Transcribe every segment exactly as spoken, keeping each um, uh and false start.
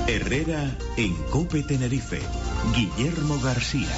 Herrera en COPE Tenerife. Guillermo García.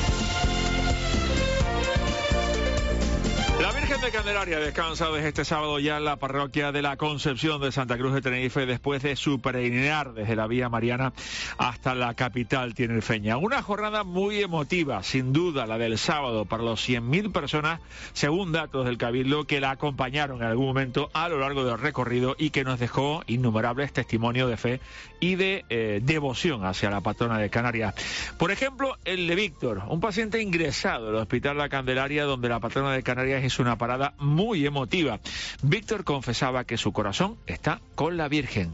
La Virgen de Candelaria descansa desde este sábado ya en la parroquia de la Concepción de Santa Cruz de Tenerife después de su peregrinar desde la Vía Mariana hasta la capital tinerfeña. Una jornada muy emotiva, sin duda, la del sábado para los cien mil personas, según datos del Cabildo, que la acompañaron en algún momento a lo largo del recorrido y que nos dejó innumerables testimonios de fe y de eh, devoción hacia la patrona de Canarias. Por ejemplo, el de Víctor, un paciente ingresado al Hospital La Candelaria, donde la patrona de Canarias es una parada muy emotiva. Víctor confesaba que su corazón está con la Virgen.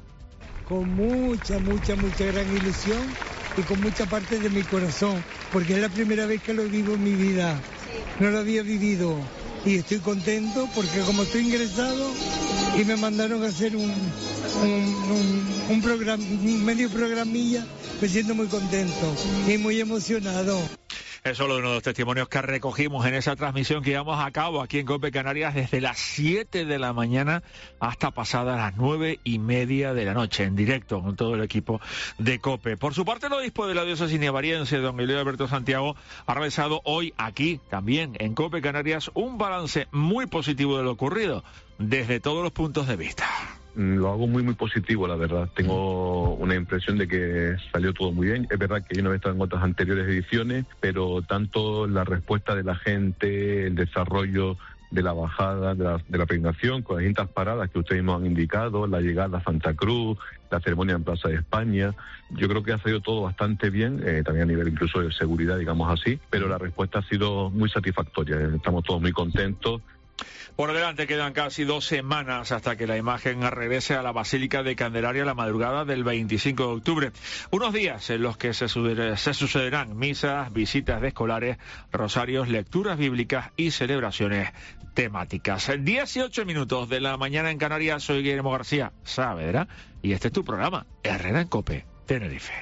Con mucha, mucha, mucha gran ilusión y con mucha parte de mi corazón, porque es la primera vez que lo vivo en mi vida. No lo había vivido y estoy contento porque como estoy ingresado y me mandaron a hacer un, un, un, un, programa, un medio programilla, me siento muy contento y muy emocionado. Es solo uno de los testimonios que recogimos en esa transmisión que llevamos a cabo aquí en COPE Canarias desde las siete de la mañana hasta pasadas las nueve y media de la noche, en directo con todo el equipo de COPE. Por su parte, el obispo de la diócesis nievariense, don Elio Alberto Santiago, ha realizado hoy aquí, también en COPE Canarias, un balance muy positivo de lo ocurrido, desde todos los puntos de vista. Lo hago muy, muy positivo, la verdad. Tengo una impresión de que salió todo muy bien. Es verdad que yo no he estado en otras anteriores ediciones, pero tanto la respuesta de la gente, el desarrollo de la bajada, de la, de la peregrinación, con las distintas paradas que ustedes nos han indicado, la llegada a Santa Cruz, la ceremonia en Plaza de España, yo creo que ha salido todo bastante bien, eh, también a nivel incluso de seguridad, digamos así, pero la respuesta ha sido muy satisfactoria. Estamos todos muy contentos. Por delante quedan casi dos semanas hasta que la imagen regrese a la Basílica de Candelaria la madrugada del veinticinco de octubre. Unos días en los que se sucederán misas, visitas de escolares, rosarios, lecturas bíblicas y celebraciones temáticas. dieciocho minutos de la mañana en Canarias. Soy Guillermo García Saavedra y este es tu programa, Herrera en COPE Tenerife.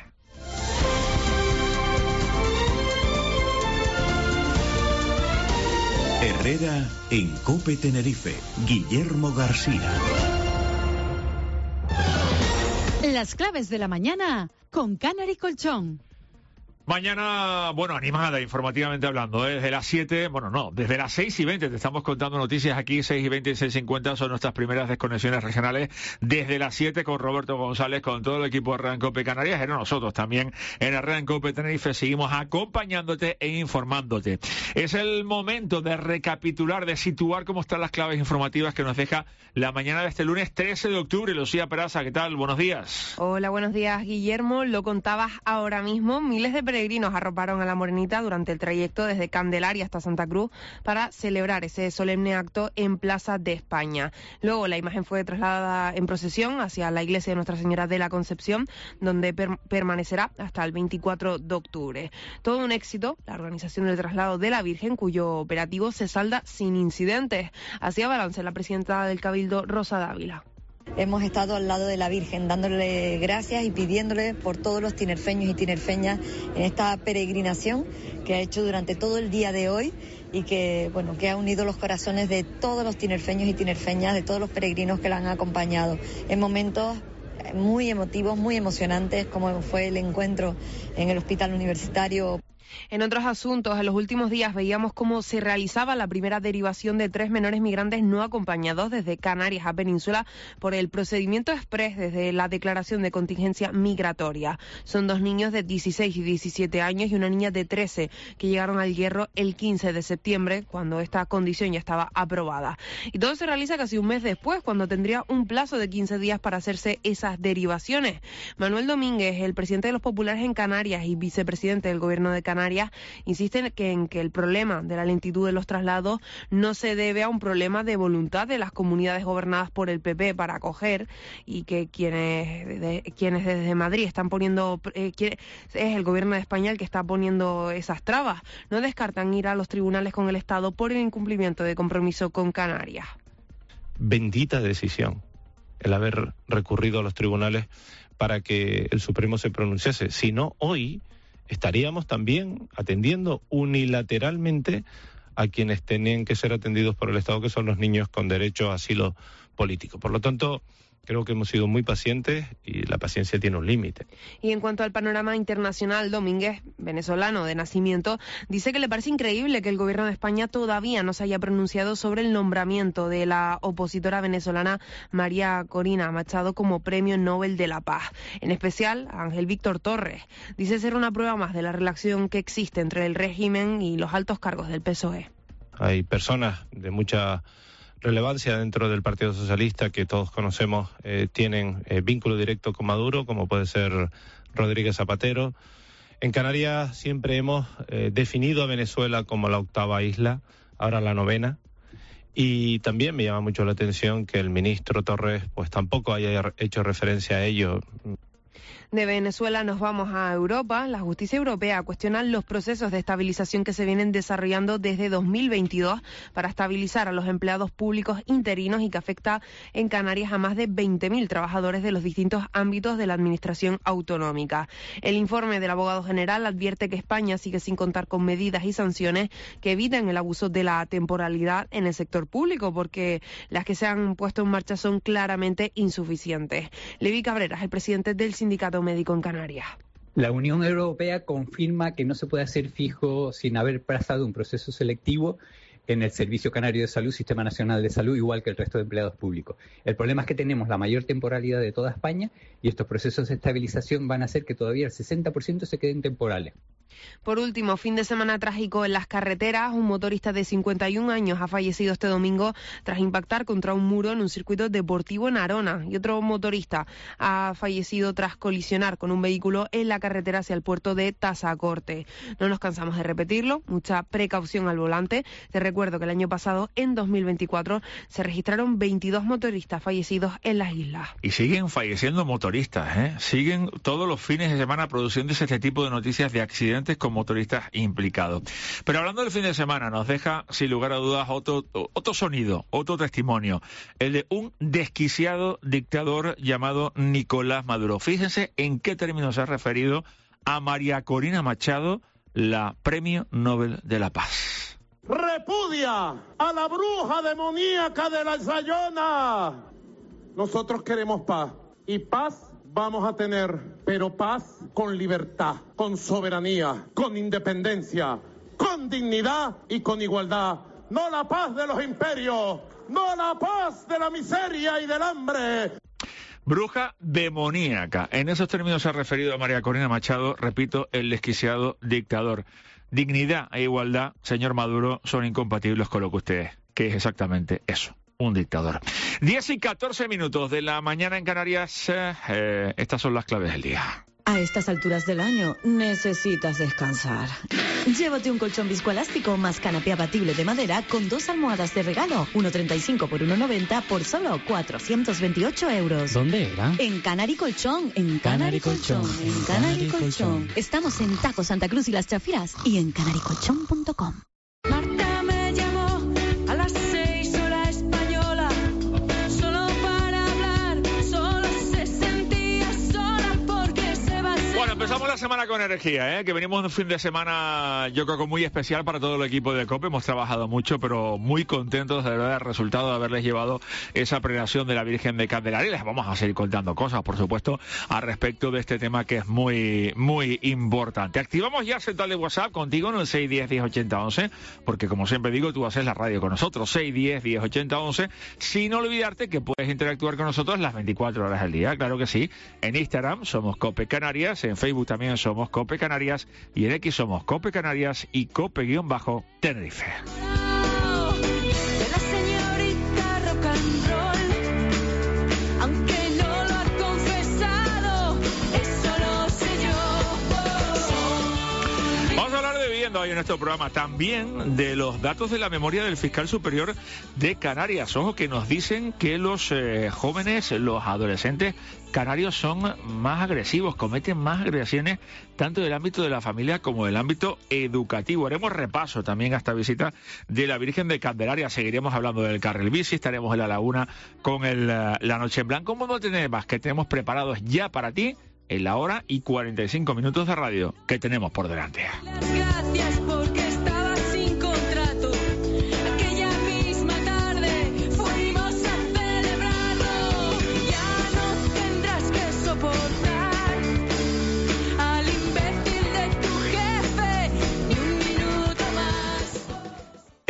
Herrera en COPE Tenerife. Guillermo García. Las claves de la mañana con Canary Colchón. Mañana, bueno, animada informativamente hablando, ¿eh? Desde las siete, bueno, no, desde las seis y veinte te estamos contando noticias aquí, seis y veinte y seis cincuenta son nuestras primeras desconexiones regionales. Desde las siete con Roberto González, con todo el equipo de Herrera en COPE Canarias, pero nosotros también en Herrera en COPE Tenerife seguimos acompañándote e informándote. Es el momento de recapitular, de situar cómo están las claves informativas que nos deja la mañana de este lunes trece de octubre. Lucía Peraza, ¿qué tal? Buenos días. Hola, buenos días, Guillermo. Lo contabas ahora mismo, miles de peregrinos arroparon a la Morenita durante el trayecto desde Candelaria hasta Santa Cruz para celebrar ese solemne acto en Plaza de España. Luego la imagen fue trasladada en procesión hacia la iglesia de Nuestra Señora de la Concepción, donde per- permanecerá hasta el veinticuatro de octubre. Todo un éxito, la organización del traslado de la Virgen, cuyo operativo se salda sin incidentes. Hacía balance la presidenta del Cabildo, Rosa Dávila. Hemos estado al lado de la Virgen, dándole gracias y pidiéndole por todos los tinerfeños y tinerfeñas en esta peregrinación que ha hecho durante todo el día de hoy y que, bueno, que ha unido los corazones de todos los tinerfeños y tinerfeñas, de todos los peregrinos que la han acompañado en momentos muy emotivos, muy emocionantes, como fue el encuentro en el Hospital Universitario. En otros asuntos, en los últimos días veíamos cómo se realizaba la primera derivación de tres menores migrantes no acompañados desde Canarias a Península por el procedimiento exprés desde la declaración de contingencia migratoria. Son dos niños de dieciséis y diecisiete años y una niña de trece que llegaron al Hierro el quince de septiembre, cuando esta condición ya estaba aprobada. Y todo se realiza casi un mes después, cuando tendría un plazo de quince días para hacerse esas derivaciones. Manuel Domínguez, el presidente de los populares en Canarias y vicepresidente del gobierno de Canarias, insisten que en que el problema de la lentitud de los traslados no se debe a un problema de voluntad de las comunidades gobernadas por el P P para acoger, y que quienes de, quienes desde Madrid están poniendo eh, quiere, es el gobierno de España el que está poniendo esas trabas. No descartan ir a los tribunales con el Estado por el incumplimiento de compromiso con Canarias. Bendita decisión el haber recurrido a los tribunales para que el Supremo se pronunciase. Si no, hoy estaríamos también atendiendo unilateralmente a quienes tenían que ser atendidos por el Estado, que son los niños con derecho a asilo político. Por lo tanto, Creo que hemos sido muy pacientes y la paciencia tiene un límite. Y en cuanto al panorama internacional, Domínguez, venezolano de nacimiento, dice que le parece increíble que el gobierno de España todavía no se haya pronunciado sobre el nombramiento de la opositora venezolana María Corina Machado como Premio Nobel de la Paz. En especial, Ángel Víctor Torres. Dice ser una prueba más de la relación que existe entre el régimen y los altos cargos del P S O E. Hay personas de mucha relevancia dentro del Partido Socialista que todos conocemos, eh, tienen eh, vínculo directo con Maduro, como puede ser Rodríguez Zapatero. En Canarias siempre hemos eh, definido a Venezuela como la octava isla, ahora la novena, y también me llama mucho la atención que el ministro Torres pues tampoco haya hecho referencia a ello. De Venezuela nos vamos a Europa. La justicia europea cuestiona los procesos de estabilización que se vienen desarrollando desde dos mil veintidós para estabilizar a los empleados públicos interinos y que afecta en Canarias a más de veinte mil trabajadores de los distintos ámbitos de la administración autonómica. El informe del abogado general advierte que España sigue sin contar con medidas y sanciones que eviten el abuso de la temporalidad en el sector público, porque las que se han puesto en marcha son claramente insuficientes. Levi Cabreras, el presidente del sindicato médico en Canarias. La Unión Europea confirma que no se puede hacer fijo sin haber pasado un proceso selectivo en el Servicio Canario de Salud, Sistema Nacional de Salud, igual que el resto de empleados públicos. El problema es que tenemos la mayor temporalidad de toda España y estos procesos de estabilización van a hacer que todavía el sesenta por ciento se queden temporales. Por último, fin de semana trágico en las carreteras. Un motorista de cincuenta y un años ha fallecido este domingo tras impactar contra un muro en un circuito deportivo en Arona. Y otro motorista ha fallecido tras colisionar con un vehículo en la carretera hacia el puerto de Tazacorte. No nos cansamos de repetirlo, mucha precaución al volante. Te recuerdo que el año pasado, en dos mil veinticuatro, se registraron veintidós motoristas fallecidos en las islas. Y siguen falleciendo motoristas, ¿eh? Siguen todos los fines de semana produciéndose este tipo de noticias de accidentes con motoristas implicados. Pero hablando del fin de semana, nos deja sin lugar a dudas otro, otro sonido, otro testimonio, el de un desquiciado dictador llamado Nicolás Maduro. Fíjense en qué términos se ha referido a María Corina Machado, la Premio Nobel de la Paz. Repudia a la bruja demoníaca de la Sayona. Nosotros queremos paz, y paz vamos a tener, pero paz con libertad, con soberanía, con independencia, con dignidad y con igualdad. No la paz de los imperios, no la paz de la miseria y del hambre. Bruja demoníaca. En esos términos se ha referido a María Corina Machado, repito, el desquiciado dictador. Dignidad e igualdad, señor Maduro, son incompatibles con lo que usted es, que es exactamente eso. Un dictador. diez y catorce minutos de la mañana en Canarias. Eh, estas son las claves del día. A estas alturas del año necesitas descansar. Llévate un colchón viscoelástico más canapé abatible de madera con dos almohadas de regalo. uno treinta y cinco por uno noventa por solo cuatrocientos veintiocho euros. ¿Dónde era? En Canary Colchón. En Canary Colchón. En Canary Colchón. Estamos en Tajo Santa Cruz y Las Chafiras y en canary colchón punto com. Marta me llamó a las seis hora española, solo para hablar, solo se sentía sola porque se va a hacer. Bueno, empezamos la semana con energía, ¿eh? Que venimos de un fin de semana, yo creo que muy especial para todo el equipo de COPE. Hemos trabajado mucho, pero muy contentos de verdad del resultado de haberles llevado esa peregrinación de la Virgen de Candelaria. Les vamos a seguir contando cosas, por supuesto, al respecto de este tema que es muy, muy importante. Activamos ya el central de WhatsApp contigo en el seis diez, diez ochenta, once, porque como siempre digo, tú haces la radio con nosotros, seis diez, diez ochenta, once, sin olvidarte que puedes interactuar con nosotros las veinticuatro horas del día, claro que sí. En Instagram somos COPE Canarias, en Facebook también somos COPE Canarias y en X somos COPE Canarias y COPE-Tenerife. De la señorita rock and roll, aunque no lo ha confesado, eso lo sé yo. Vamos a hablar de vivienda hoy en nuestro programa, también de los datos de la memoria del fiscal superior de Canarias. Ojo, que nos dicen que los eh, jóvenes, los adolescentes canarios son más agresivos, cometen más agresiones tanto del ámbito de la familia como del ámbito educativo. Haremos repaso también a esta visita de la Virgen de Candelaria. Seguiremos hablando del carril bici, estaremos en la laguna con el, la noche en blanco. Un montón de temas que tenemos preparados ya para ti en la hora y cuarenta y cinco minutos de radio que tenemos por delante. Gracias porque estaba sin contrato. Aquella misma tarde fuimos a celebrarlo. Ya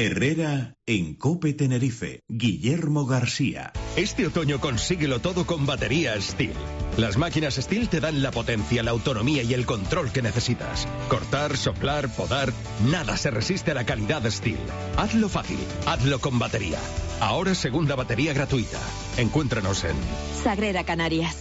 Herrera en COPE Tenerife. Guillermo García. Este otoño consíguelo todo con baterías Steel. Las máquinas Steel te dan la potencia, la autonomía y el control que necesitas. Cortar, soplar, podar, nada se resiste a la calidad Steel. Hazlo fácil, hazlo con batería. Ahora segunda batería gratuita. Encuéntranos en Sagrera Canarias.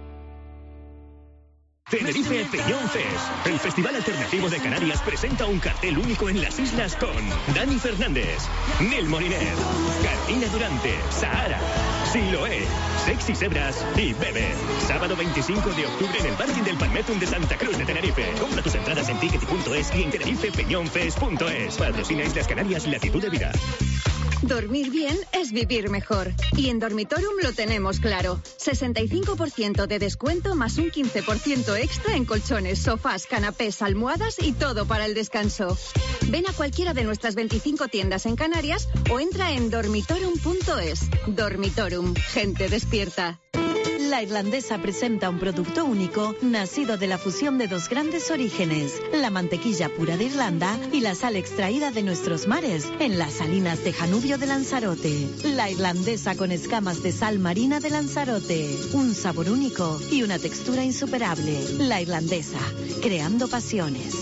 Tenerife Peñón Fest. El Festival Alternativo de Canarias presenta un cartel único en las islas con Dani Fernández, Nel Moliner, Carolina Durante, Sahara, Siloé, Sexy Sebras y Bebe. Sábado veinticinco de octubre en el parking del Palmetum de Santa Cruz de Tenerife. Compra tus entradas en ticket punto es y en tenerife peñón fest punto es. Patrocina Islas Canarias, Latitud de Vida. Dormir bien es vivir mejor. Y en Dormitorium lo tenemos claro. sesenta y cinco por ciento de descuento más un quince por ciento extra en colchones, sofás, canapés, almohadas y todo para el descanso. Ven a cualquiera de nuestras veinticinco tiendas en Canarias o entra en dormitorium punto es. Dormitorium. Gente despierta. La Irlandesa presenta un producto único nacido de la fusión de dos grandes orígenes, la mantequilla pura de Irlanda y la sal extraída de nuestros mares en las salinas de Janubio de Lanzarote. La Irlandesa con escamas de sal marina de Lanzarote, un sabor único y una textura insuperable. La Irlandesa, creando pasiones.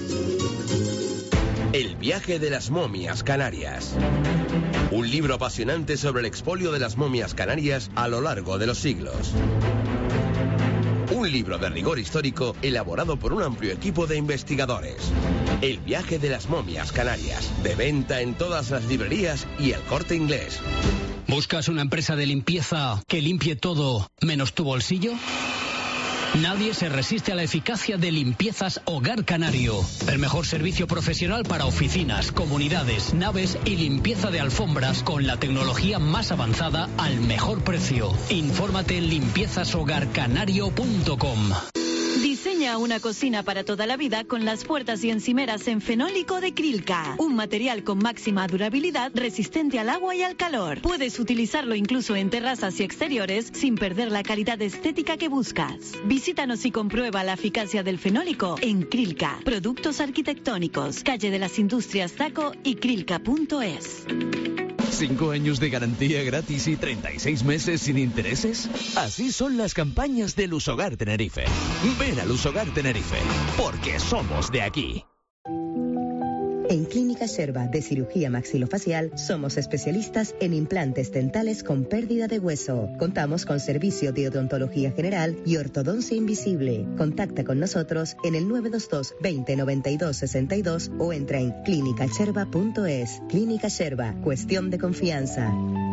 El viaje de las momias canarias. Un libro apasionante sobre el expolio de las momias canarias a lo largo de los siglos. Un libro de rigor histórico elaborado por un amplio equipo de investigadores. El viaje de las momias canarias. De venta en todas las librerías y El Corte Inglés. ¿Buscas una empresa de limpieza que limpie todo menos tu bolsillo? Nadie se resiste a la eficacia de Limpiezas Hogar Canario. El mejor servicio profesional para oficinas, comunidades, naves y limpieza de alfombras con la tecnología más avanzada al mejor precio. Infórmate en limpiezas hogar canario punto com. Diseña una cocina para toda la vida con las puertas y encimeras en fenólico de Krilka, un material con máxima durabilidad resistente al agua y al calor. Puedes utilizarlo incluso en terrazas y exteriores sin perder la calidad estética que buscas. Visítanos y comprueba la eficacia del fenólico en Krilka. Productos arquitectónicos, calle de las Industrias Taco y krilka punto es. ¿Cinco años de garantía gratis y treinta y seis meses sin intereses? Así son las campañas de Lusogar Tenerife. Ven a Lusogar Tenerife, porque somos de aquí. En Clínica Sherba de Cirugía Maxilofacial somos especialistas en implantes dentales con pérdida de hueso. Contamos con servicio de odontología general y ortodoncia invisible. Contacta con nosotros en el nueve dos dos, veinte, noventa y dos, sesenta y dos o entra en clínica sherba punto es. Clínica Sherba, cuestión de confianza.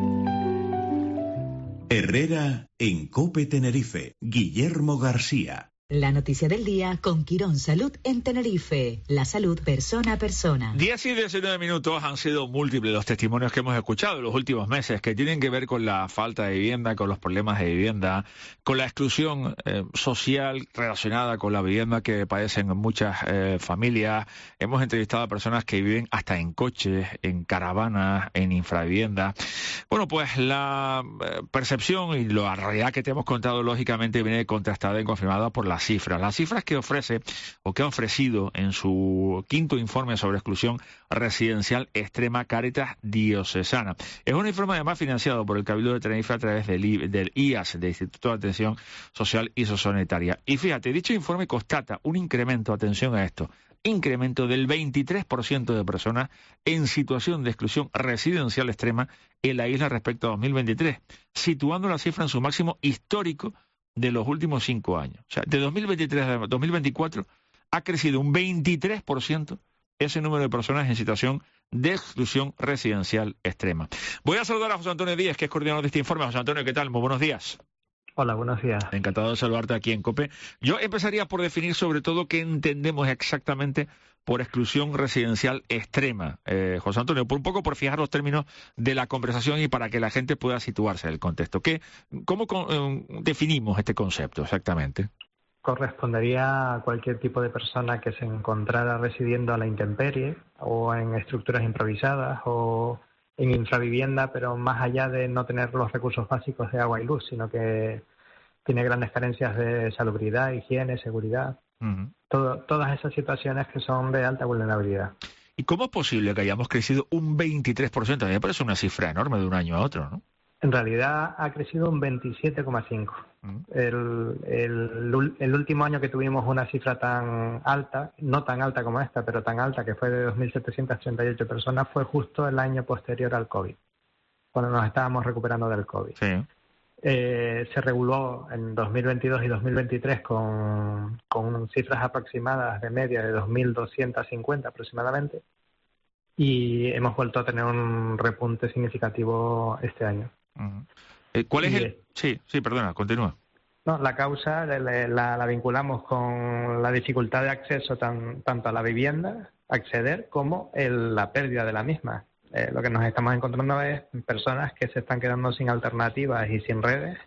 Herrera en COPE Tenerife. Guillermo García. La noticia del día con Quirón Salud en Tenerife. La salud persona a persona. diez y diecinueve minutos. Han sido múltiples los testimonios que hemos escuchado en los últimos meses que tienen que ver con la falta de vivienda, con los problemas de vivienda, con la exclusión eh, social relacionada con la vivienda que padecen muchas eh, familias. Hemos entrevistado a personas que viven hasta en coches, en caravanas, en infravivienda. Bueno, pues la eh, percepción y la realidad que te hemos contado lógicamente viene contrastada y confirmada por la Las cifras, las cifras que ofrece o que ha ofrecido en su quinto informe sobre exclusión residencial extrema Cáritas Diocesana. Es un informe además financiado por el Cabildo de Tenerife a través del, I, del I A S, del Instituto de Atención Social y Sociosanitaria. Y fíjate, dicho informe constata un incremento, atención a esto, incremento del veintitrés por ciento de personas en situación de exclusión residencial extrema en la isla respecto a dos mil veintitrés, situando la cifra en su máximo histórico de los últimos cinco años. O sea, de dos mil veintitrés a dos mil veinticuatro ha crecido un veintitrés por ciento ese número de personas en situación de exclusión residencial extrema. Voy a saludar a José Antonio Díaz, que es coordinador de este informe. José Antonio, ¿qué tal? Muy buenos días. Hola, buenos días. Encantado de saludarte aquí en COPE. Yo empezaría por definir sobre todo qué entendemos exactamente por exclusión residencial extrema. Eh, José Antonio, por un poco por fijar los términos de la conversación y para que la gente pueda situarse en el contexto. ¿Qué, ¿Cómo con, eh, definimos este concepto exactamente? Correspondería a cualquier tipo de persona que se encontrara residiendo a la intemperie o en estructuras improvisadas o en infravivienda, pero más allá de no tener los recursos básicos de agua y luz, sino que tiene grandes carencias de salubridad, higiene, seguridad. Uh-huh. Todo, todas esas situaciones que son de alta vulnerabilidad. ¿Y cómo es posible que hayamos crecido un veintitrés por ciento? A mí me parece una cifra enorme de un año a otro, ¿no? En realidad ha crecido un veintisiete coma cinco. Mm. El, el, el último año que tuvimos una cifra tan alta, no tan alta como esta, pero tan alta, que fue de dos mil setecientas treinta y ocho personas, fue justo el año posterior al COVID, cuando nos estábamos recuperando del COVID. Sí. Eh, se reguló en dos mil veintidós y dos mil veintitrés con, con cifras aproximadas de media de dos mil doscientos cincuenta aproximadamente, y hemos vuelto a tener un repunte significativo este año. Uh-huh. eh, ¿Cuál es y, el...? Sí, sí, perdona, continúa. No, la causa la, la, la vinculamos con la dificultad de acceso tan, tanto a la vivienda, acceder, como el, la pérdida de la misma. Eh, lo que nos estamos encontrando es personas que se están quedando sin alternativas y sin redes,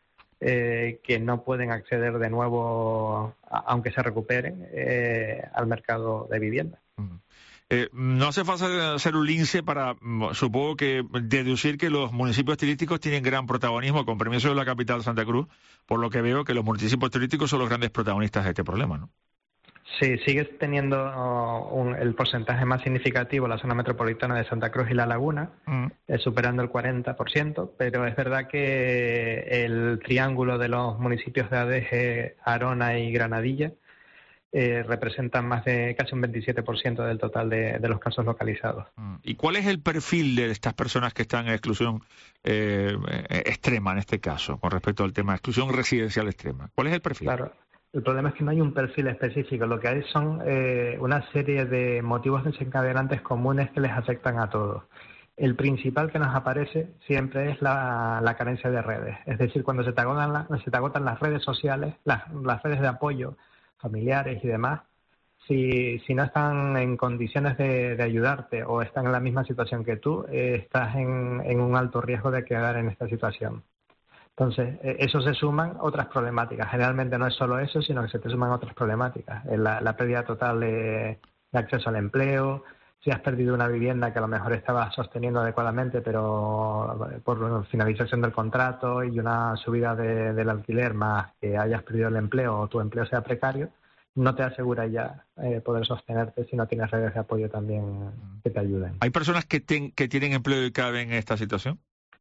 eh, que no pueden acceder de nuevo, a, aunque se recuperen, eh, al mercado de vivienda. Uh-huh. Eh, no hace falta hacer un lince para, supongo que, deducir que los municipios turísticos tienen gran protagonismo, con permiso de la capital Santa Cruz, por lo que veo que los municipios turísticos son los grandes protagonistas de este problema, ¿no? Sí, sigue teniendo uh, un, el porcentaje más significativo la zona metropolitana de Santa Cruz y La Laguna, mm. eh, superando el cuarenta por ciento, pero es verdad que el triángulo de los municipios de Adeje, Arona y Granadilla Eh, representan más de casi un veintisiete por ciento del total de, de los casos localizados. ¿Y cuál es el perfil de estas personas que están en exclusión eh, extrema en este caso, con respecto al tema de exclusión residencial extrema? ¿Cuál es el perfil? Claro, el problema es que no hay un perfil específico. Lo que hay son eh, una serie de motivos desencadenantes comunes que les afectan a todos. El principal que nos aparece siempre es la, la carencia de redes. Es decir, cuando se te agotan, la, se te agotan las redes sociales, las, las redes de apoyo familiares y demás, si, si no están en condiciones de, de ayudarte o están en la misma situación que tú, eh, estás en, en un alto riesgo de quedar en esta situación. Entonces, eh, eso se suman otras problemáticas. Generalmente no es solo eso, sino que se te suman otras problemáticas. La, la pérdida total de, de acceso al empleo, si has perdido una vivienda que a lo mejor estabas sosteniendo adecuadamente, pero por finalización del contrato y una subida de, del alquiler, más que hayas perdido el empleo o tu empleo sea precario, no te asegura ya eh, poder sostenerte si no tienes redes de apoyo también que te ayuden. ¿Hay personas que, ten, que tienen empleo y caben en esta situación?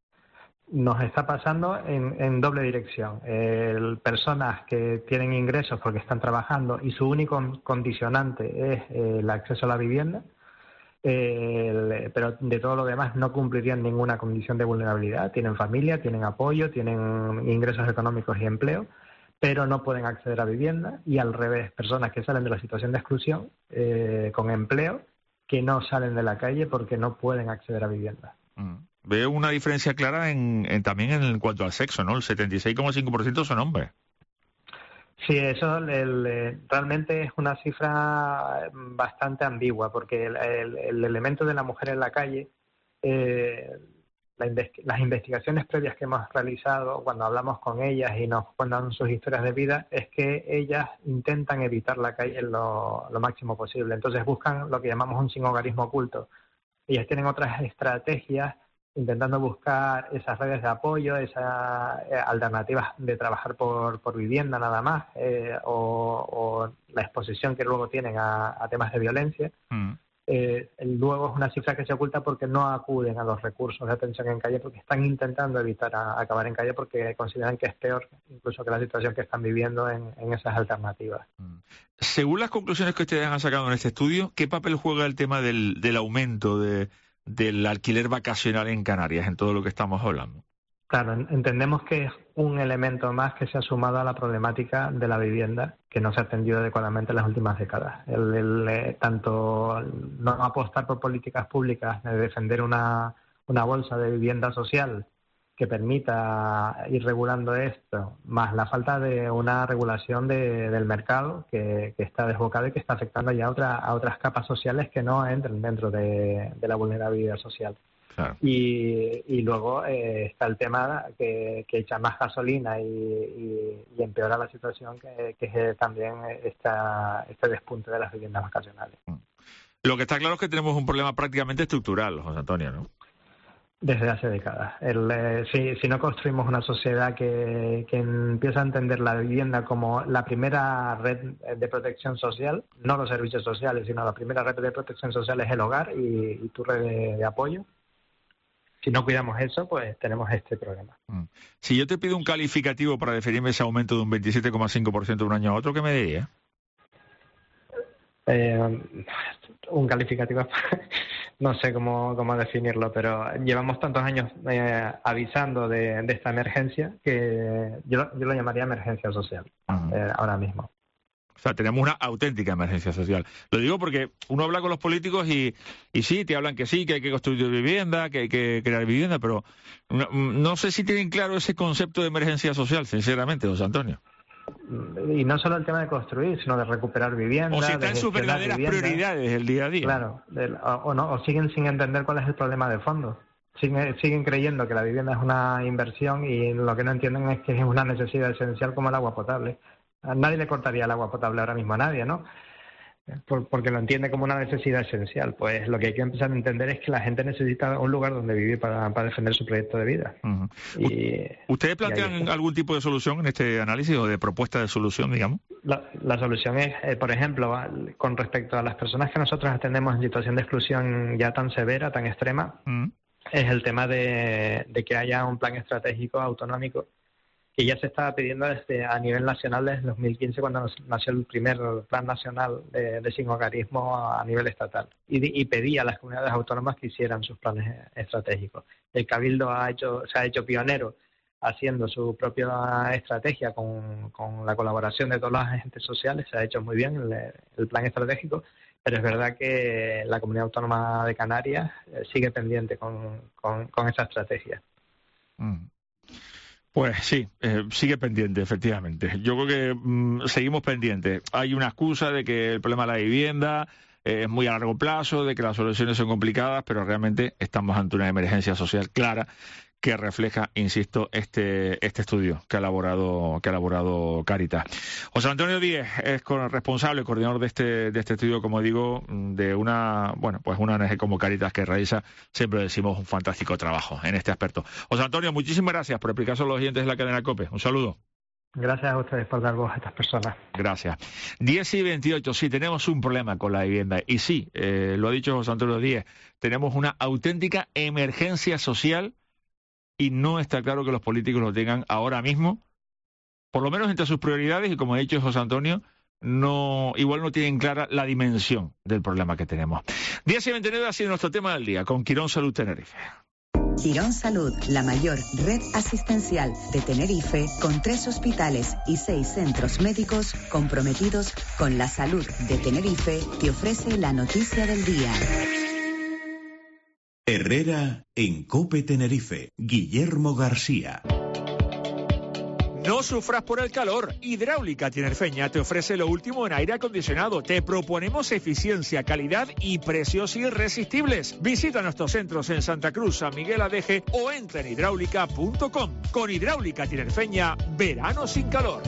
Nos está pasando en, en doble dirección. Eh, personas que tienen ingresos porque están trabajando y su único condicionante es eh, el acceso a la vivienda, Eh, pero de todo lo demás no cumplirían ninguna condición de vulnerabilidad. Tienen familia, tienen apoyo, tienen ingresos económicos y empleo, pero no pueden acceder a vivienda, y al revés, personas que salen de la situación de exclusión eh, con empleo, que no salen de la calle porque no pueden acceder a vivienda. Mm. Veo una diferencia clara en, en también en cuanto al sexo, ¿no? El setenta y seis coma cinco por ciento son hombres. Sí, eso el, el, realmente es una cifra bastante ambigua, porque el, el, el elemento de la mujer en la calle, eh, la investi- las investigaciones previas que hemos realizado cuando hablamos con ellas y nos cuentan sus historias de vida, es que ellas intentan evitar la calle lo, lo máximo posible. Entonces buscan lo que llamamos un sinhogarismo oculto. Ellas tienen otras estrategias intentando buscar esas redes de apoyo, esas eh, alternativas de trabajar por, por vivienda nada más, eh, o, o la exposición que luego tienen a, a temas de violencia. Mm. Eh, luego es una cifra que se oculta porque no acuden a los recursos de atención en calle, porque están intentando evitar a, acabar en calle, porque consideran que es peor incluso que la situación que están viviendo en, en esas alternativas. Mm. Según las conclusiones que ustedes han sacado en este estudio, ¿qué papel juega el tema del, del aumento de del alquiler vacacional en Canarias, en todo lo que estamos hablando? Claro, entendemos que es un elemento más que se ha sumado a la problemática de la vivienda, que no se ha atendido adecuadamente en las últimas décadas. El, el, eh, tanto no apostar por políticas públicas de defender una, una bolsa de vivienda social que permita ir regulando esto, más la falta de una regulación de, del mercado que, que está desbocado y que está afectando ya a, otra, a otras capas sociales que no entran dentro de, de la vulnerabilidad social. Claro. Y, y luego eh, está el tema que, que echa más gasolina y, y, y empeora la situación, que, que es también esta, este despunte de las viviendas vacacionales. Lo que está claro es que tenemos un problema prácticamente estructural, José Antonio, ¿no? Desde hace décadas. El, eh, si, si no construimos una sociedad que, que empieza a entender la vivienda como la primera red de protección social, no los servicios sociales, sino la primera red de protección social es el hogar y, y tu red de, de apoyo. Si no cuidamos eso, pues tenemos este problema. Si yo te pido un calificativo para definirme ese aumento de un veintisiete coma cinco por ciento de un año a otro, ¿qué me diría? Eh, un calificativo, no sé cómo, cómo definirlo, pero llevamos tantos años eh, avisando de, de esta emergencia que yo, yo lo llamaría emergencia social, eh, ahora mismo. O sea, tenemos una auténtica emergencia social. Lo digo porque uno habla con los políticos y, y sí, te hablan que sí, que hay que construir vivienda, que hay que crear vivienda, pero no, no sé si tienen claro ese concepto de emergencia social, sinceramente, José Antonio. Y no solo el tema de construir, sino de recuperar vivienda. O si está en sus verdaderas vivienda. prioridades el día a día. Claro, del, o, o no, o siguen sin entender cuál es el problema de fondo. Siguen, siguen creyendo que la vivienda es una inversión y lo que no entienden es que es una necesidad esencial como el agua potable. A nadie le cortaría el agua potable ahora mismo a nadie, ¿no? Por, porque lo entiende como una necesidad esencial. Pues lo que hay que empezar a entender es que la gente necesita un lugar donde vivir para, para defender su proyecto de vida. Uh-huh. y, ¿Ustedes plantean algún tipo de solución en este análisis o de propuesta de solución, digamos? La, la solución es, eh, por ejemplo, con respecto a las personas que nosotros atendemos en situación de exclusión ya tan severa, tan extrema, uh-huh. es el tema de, de que haya un plan estratégico autonómico que ya se estaba pidiendo desde a nivel nacional desde dos mil quince, cuando nació el primer plan nacional de, de sinhogarismo a nivel estatal, y, y pedía a las comunidades autónomas que hicieran sus planes estratégicos. El Cabildo ha hecho, se ha hecho pionero haciendo su propia estrategia con, con la colaboración de todos los agentes sociales. Se ha hecho muy bien el, el plan estratégico, pero es verdad que la Comunidad Autónoma de Canarias sigue pendiente con, con, con esa estrategia. Mm. Pues sí, eh, sigue pendiente, efectivamente. Yo creo que mmm, seguimos pendientes. Hay una excusa de que el problema de la vivienda eh, es muy a largo plazo, de que las soluciones son complicadas, pero realmente estamos ante una emergencia social clara que refleja, insisto, este este estudio que ha elaborado que ha elaborado Cáritas. José Antonio Díez es responsable, coordinador de este de este estudio, como digo, de una bueno pues una O N G como Cáritas que realiza, siempre decimos, un fantástico trabajo en este aspecto. José Antonio, muchísimas gracias por explicarse a los oyentes de la cadena COPE. Un saludo. Gracias a ustedes por dar voz a estas personas. Gracias. diez y veintiocho, sí, tenemos un problema con la vivienda. Y sí, eh, lo ha dicho José Antonio Díez, tenemos una auténtica emergencia social y no está claro que los políticos lo tengan ahora mismo, por lo menos entre sus prioridades, y como ha dicho José Antonio, no igual no tienen clara la dimensión del problema que tenemos. diez y veintinueve ha sido nuestro tema del día, con Quirón Salud Tenerife. Quirón Salud, la mayor red asistencial de Tenerife, con tres hospitales y seis centros médicos comprometidos con la salud de Tenerife, te ofrece la noticia del día. Herrera en COPE Tenerife, Guillermo García. No sufras por el calor. Hidráulica Tinerfeña te ofrece lo último en aire acondicionado. Te proponemos eficiencia, calidad y precios irresistibles. Visita nuestros centros en Santa Cruz, San Miguel Adeje o entra en hidráulica punto com. Con Hidráulica Tinerfeña, verano sin calor.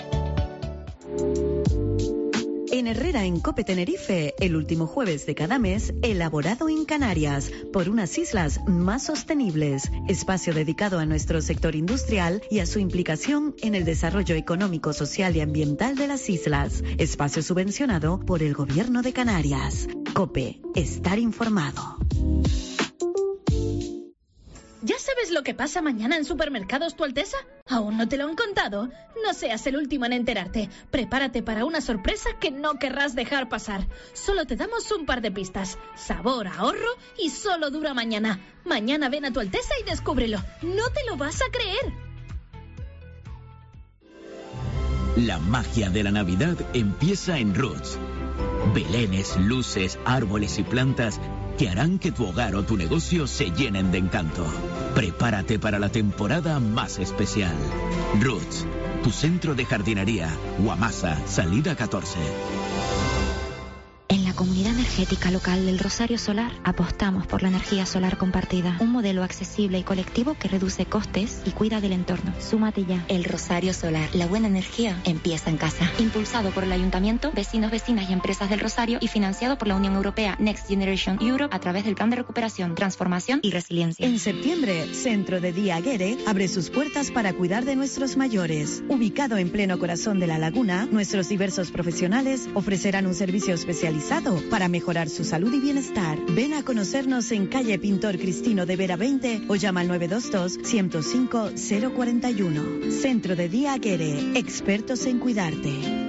En Herrera en COPE Tenerife, el último jueves de cada mes, elaborado en Canarias, por unas islas más sostenibles. Espacio dedicado a nuestro sector industrial y a su implicación en el desarrollo económico, social y ambiental de las islas. Espacio subvencionado por el Gobierno de Canarias. COPE, estar informado. ¿Ya sabes lo que pasa mañana en Supermercados Tu Alteza? ¿Aún no te lo han contado? No seas el último en enterarte. Prepárate para una sorpresa que no querrás dejar pasar. Solo te damos un par de pistas. Sabor, ahorro y solo dura mañana. Mañana ven a Tu Alteza y descúbrelo. No te lo vas a creer. La magia de la Navidad empieza en Roots. Belenes, luces, árboles y plantas que harán que tu hogar o tu negocio se llenen de encanto. Prepárate para la temporada más especial. Roots, tu centro de jardinería. Guamasa, salida catorce. En la la comunidad energética local del Rosario Solar apostamos por la energía solar compartida, un modelo accesible y colectivo que reduce costes y cuida del entorno. Súmate ya. El Rosario Solar, la buena energía empieza en casa. Impulsado por el Ayuntamiento, vecinos, vecinas y empresas del Rosario y financiado por la Unión Europea Next Generation Europe a través del Plan de Recuperación, Transformación y Resiliencia. En septiembre, Centro de Día Aguere abre sus puertas para cuidar de nuestros mayores. Ubicado en pleno corazón de la laguna, nuestros diversos profesionales ofrecerán un servicio especializado para mejorar su salud y bienestar. Ven a conocernos en calle Pintor Cristino de Vera veinte o llama al nueve dos dos, ciento cinco, cero cuarenta y uno. Centro de Día Aguere, expertos en cuidarte.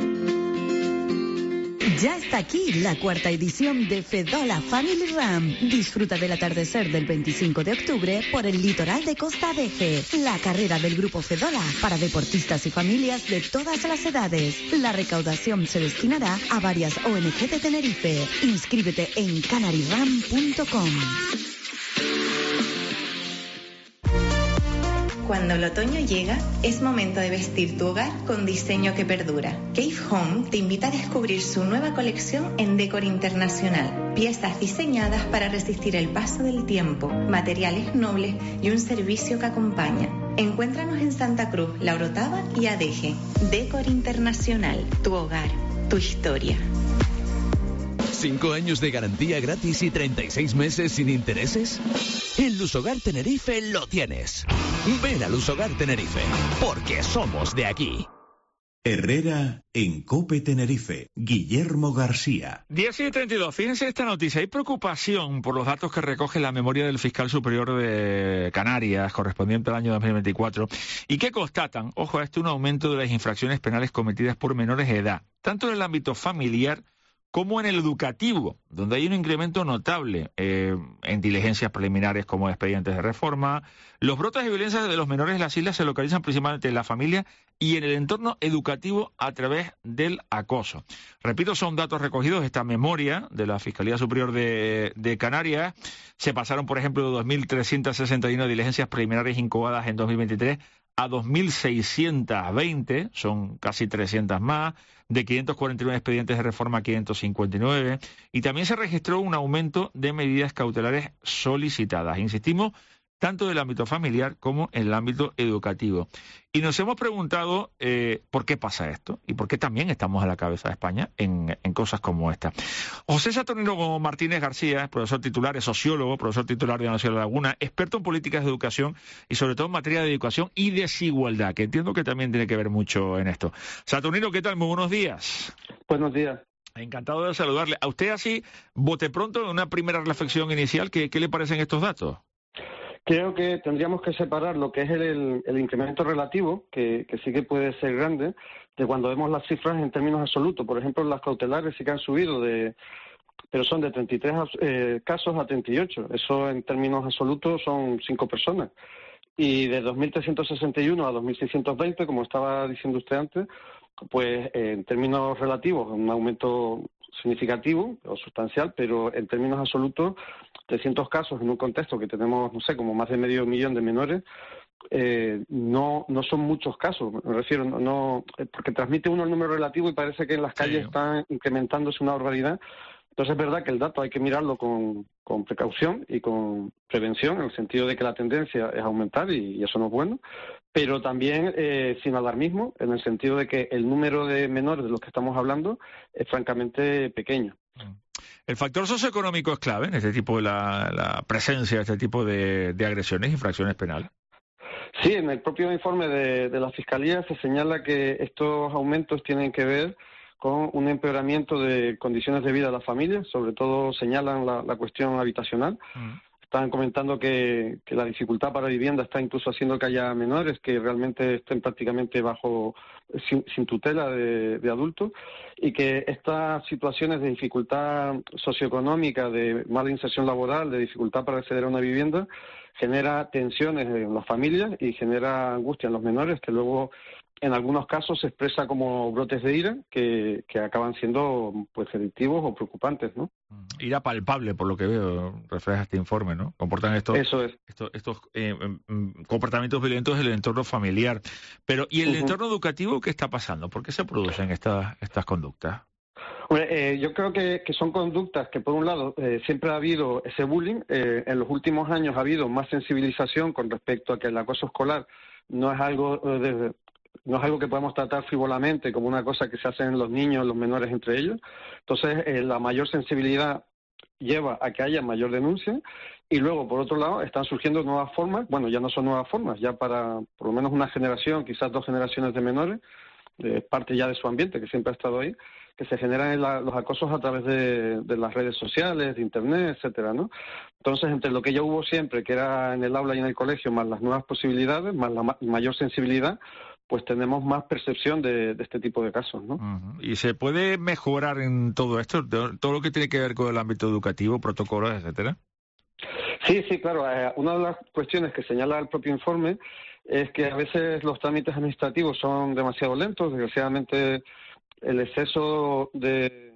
Ya está aquí la cuarta edición de Fedola Family Ram. Disfruta del atardecer del veinticinco de octubre por el litoral de Costa Adeje. La carrera del grupo Fedola para deportistas y familias de todas las edades. La recaudación se destinará a varias O N G de Tenerife. Inscríbete en canary ram punto com. Cuando el otoño llega, es momento de vestir tu hogar con diseño que perdura. Cave Home te invita a descubrir su nueva colección en Decor Internacional. Piezas diseñadas para resistir el paso del tiempo, materiales nobles y un servicio que acompaña. Encuéntranos en Santa Cruz, La Orotava y Adeje. Decor Internacional, tu hogar, tu historia. ¿Cinco años de garantía gratis y treinta y seis meses sin intereses? En Lusogar Tenerife lo tienes. Ven a Lusogar Tenerife, porque somos de aquí. Herrera en COPE Tenerife. Guillermo García. diez y treinta y dos. Fíjense esta noticia. Hay preocupación por los datos que recoge la memoria del fiscal superior de Canarias, correspondiente al año dos mil veinticuatro, y que constatan, ojo a esto, un aumento de las infracciones penales cometidas por menores de edad, tanto en el ámbito familiar como en el educativo, donde hay un incremento notable eh, en diligencias preliminares como expedientes de reforma. Los brotes de violencia de los menores de las islas se localizan principalmente en la familia y en el entorno educativo a través del acoso. Repito, son datos recogidos de esta memoria de la Fiscalía Superior de, de Canarias. Se pasaron, por ejemplo, de dos mil trescientas sesenta y uno diligencias preliminares incoadas en dos mil veintitrés a dos mil seiscientas veinte, son casi trescientas más, de quinientos cuarenta y nueve expedientes de reforma a quinientos cincuenta y nueve, y también se registró un aumento de medidas cautelares solicitadas. Insistimos, tanto del ámbito familiar como en el ámbito educativo. Y nos hemos preguntado eh, por qué pasa esto y por qué también estamos a la cabeza de España en, en cosas como esta. José Saturnino Martínez García, profesor titular, es sociólogo, profesor titular de la Universidad de La Laguna, experto en políticas de educación y sobre todo en materia de educación y desigualdad, que entiendo que también tiene que ver mucho en esto. Saturnino, ¿qué tal? Muy buenos días. Buenos días. Encantado de saludarle. A usted así, bote pronto, una primera reflexión inicial, ¿qué, qué le parecen estos datos? Creo que tendríamos que separar lo que es el, el incremento relativo, que, que sí que puede ser grande, de cuando vemos las cifras en términos absolutos. Por ejemplo, las cautelares sí que han subido, de, pero son de treinta y tres eh, casos a treinta y ocho. Eso en términos absolutos son cinco personas. Y de dos mil trescientos sesenta y uno a dos mil seiscientos veinte, como estaba diciendo usted antes, pues eh, en términos relativos un aumento significativo o sustancial, pero en términos absolutos trescientos casos en un contexto que tenemos, no sé, como más de medio millón de menores, eh, no no son muchos casos, me refiero, no, no porque transmite uno el número relativo y parece que en las calles sí. Están incrementándose una barbaridad. Entonces es verdad que el dato hay que mirarlo con, con precaución y con prevención, en el sentido de que la tendencia es aumentar y, y eso no es bueno, pero también eh, sin alarmismo, en el sentido de que el número de menores de los que estamos hablando es francamente pequeño. El factor socioeconómico es clave en este tipo de la, la presencia de este tipo de, de agresiones, infracciones penales. Sí, en el propio informe de, de la Fiscalía se señala que estos aumentos tienen que ver con un empeoramiento de condiciones de vida de las familias, sobre todo señalan la, la cuestión habitacional. Mm. Están comentando que, que la dificultad para vivienda está incluso haciendo que haya menores que realmente estén prácticamente bajo sin, sin tutela de, de adultos, y que estas situaciones de dificultad socioeconómica, de mala inserción laboral, de dificultad para acceder a una vivienda, genera tensiones en las familias y genera angustia en los menores, que luego en algunos casos se expresa como brotes de ira que, que acaban siendo pues delictivos o preocupantes, ¿no? Ira palpable, por lo que veo, refleja este informe, ¿no? Comportan estos, Eso es. estos, estos eh, comportamientos violentos en el entorno familiar. Pero, ¿y el uh-huh. entorno educativo qué está pasando? ¿Por qué se producen estas, estas conductas? Pues, eh, yo creo que, que son conductas que, por un lado, eh, siempre ha habido ese bullying. Eh, en los últimos años ha habido más sensibilización con respecto a que el acoso escolar no es algo eh, de, no es algo que podemos tratar frívolamente como una cosa que se hace en los niños, los menores entre ellos. Entonces, eh, la mayor sensibilidad lleva a que haya mayor denuncia. Y luego, por otro lado, están surgiendo nuevas formas. Bueno, ya no son nuevas formas, ya para por lo menos una generación, quizás dos generaciones de menores, eh, parte ya de su ambiente, que siempre ha estado ahí, que se generan la, los acosos a través de, de las redes sociales, de Internet, etcétera, ¿no? Entonces, entre lo que ya hubo siempre, que era en el aula y en el colegio, más las nuevas posibilidades, más la ma- mayor sensibilidad, pues tenemos más percepción de, de este tipo de casos, ¿no? Uh-huh. ¿Y se puede mejorar en todo esto, todo lo que tiene que ver con el ámbito educativo, protocolos, etcétera? Sí, sí, claro. Eh, una de las cuestiones que señala el propio informe es que a veces los trámites administrativos son demasiado lentos. Desgraciadamente, el exceso de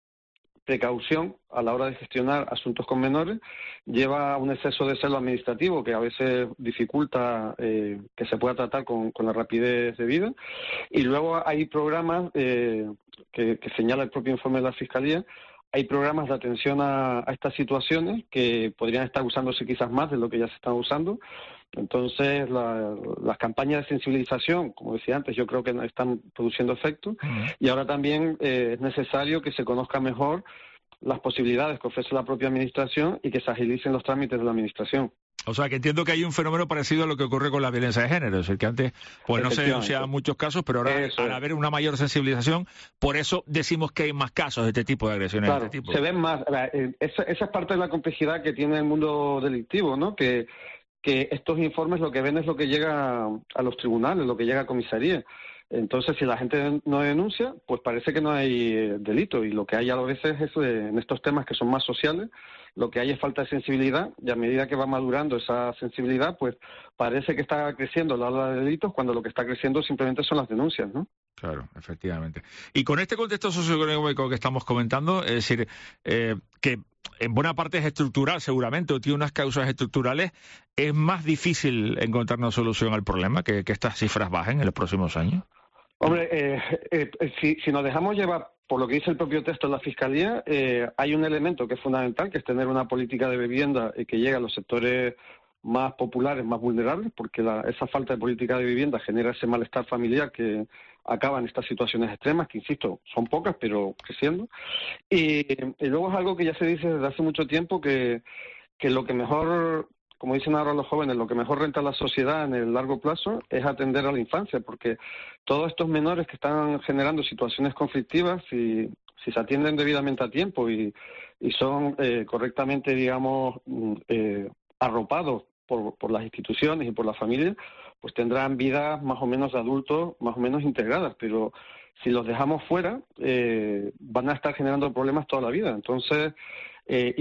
precaución a la hora de gestionar asuntos con menores lleva a un exceso de celo administrativo que a veces dificulta eh, que se pueda tratar con, con la rapidez debida. Y luego hay programas eh, que, que señala el propio informe de la Fiscalía. Hay programas de atención a, a estas situaciones que podrían estar usándose quizás más de lo que ya se están usando. Entonces, la, las campañas de sensibilización, como decía antes, yo creo que están produciendo efecto. Uh-huh. Y ahora también eh, es necesario que se conozca mejor las posibilidades que ofrece la propia Administración y que se agilicen los trámites de la Administración. O sea, que entiendo que hay un fenómeno parecido a lo que ocurre con la violencia de género. Es decir, que antes pues no se denunciaban muchos casos, pero ahora Eso al es. haber una mayor sensibilización, por eso decimos que hay más casos de este tipo de agresiones. Claro, de este tipo. Se ven más. Esa, esa es parte de la complejidad que tiene el mundo delictivo, ¿no? Que, que estos informes lo que ven es lo que llega a los tribunales, lo que llega a comisaría. Entonces, si la gente no denuncia, pues parece que no hay eh, delito. Y lo que hay a veces es, eh, en estos temas que son más sociales, lo que hay es falta de sensibilidad, y a medida que va madurando esa sensibilidad, pues parece que está creciendo la ola de delitos, cuando lo que está creciendo simplemente son las denuncias, ¿no? Claro, efectivamente. Y con este contexto socioeconómico que estamos comentando, es decir, eh, que en buena parte es estructural seguramente, o tiene unas causas estructurales, ¿es más difícil encontrar una solución al problema, que, que estas cifras bajen en los próximos años? Hombre, eh, eh, si, si nos dejamos llevar por lo que dice el propio texto de la Fiscalía, eh, hay un elemento que es fundamental, que es tener una política de vivienda eh, que llegue a los sectores más populares, más vulnerables, porque la, esa falta de política de vivienda genera ese malestar familiar que acaba en estas situaciones extremas, que insisto, son pocas, pero creciendo. Y, y luego es algo que ya se dice desde hace mucho tiempo, que, que lo que mejor, como dicen ahora los jóvenes, lo que mejor renta a la sociedad en el largo plazo es atender a la infancia, porque todos estos menores que están generando situaciones conflictivas, si, si se atienden debidamente a tiempo y, y son eh, correctamente, digamos, eh, arropados por, por las instituciones y por la familia, pues tendrán vidas más o menos de adultos, más o menos integradas, pero si los dejamos fuera, eh, van a estar generando problemas toda la vida. Entonces, eh,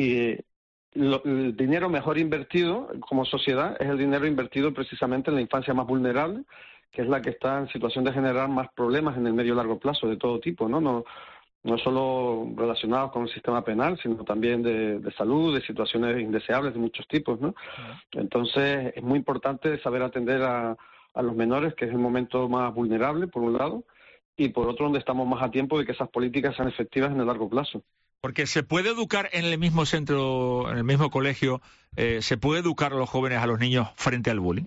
y lo, el dinero mejor invertido como sociedad es el dinero invertido precisamente en la infancia más vulnerable, que es la que está en situación de generar más problemas en el medio y largo plazo de todo tipo, ¿no? No, no solo relacionados con el sistema penal, sino también de, de salud, de situaciones indeseables de muchos tipos, ¿no? Entonces, es muy importante saber atender a, a los menores, que es el momento más vulnerable, por un lado, y por otro, donde estamos más a tiempo de que esas políticas sean efectivas en el largo plazo. Porque se puede educar en el mismo centro, en el mismo colegio, eh, se puede educar a los jóvenes, a los niños, frente al bullying.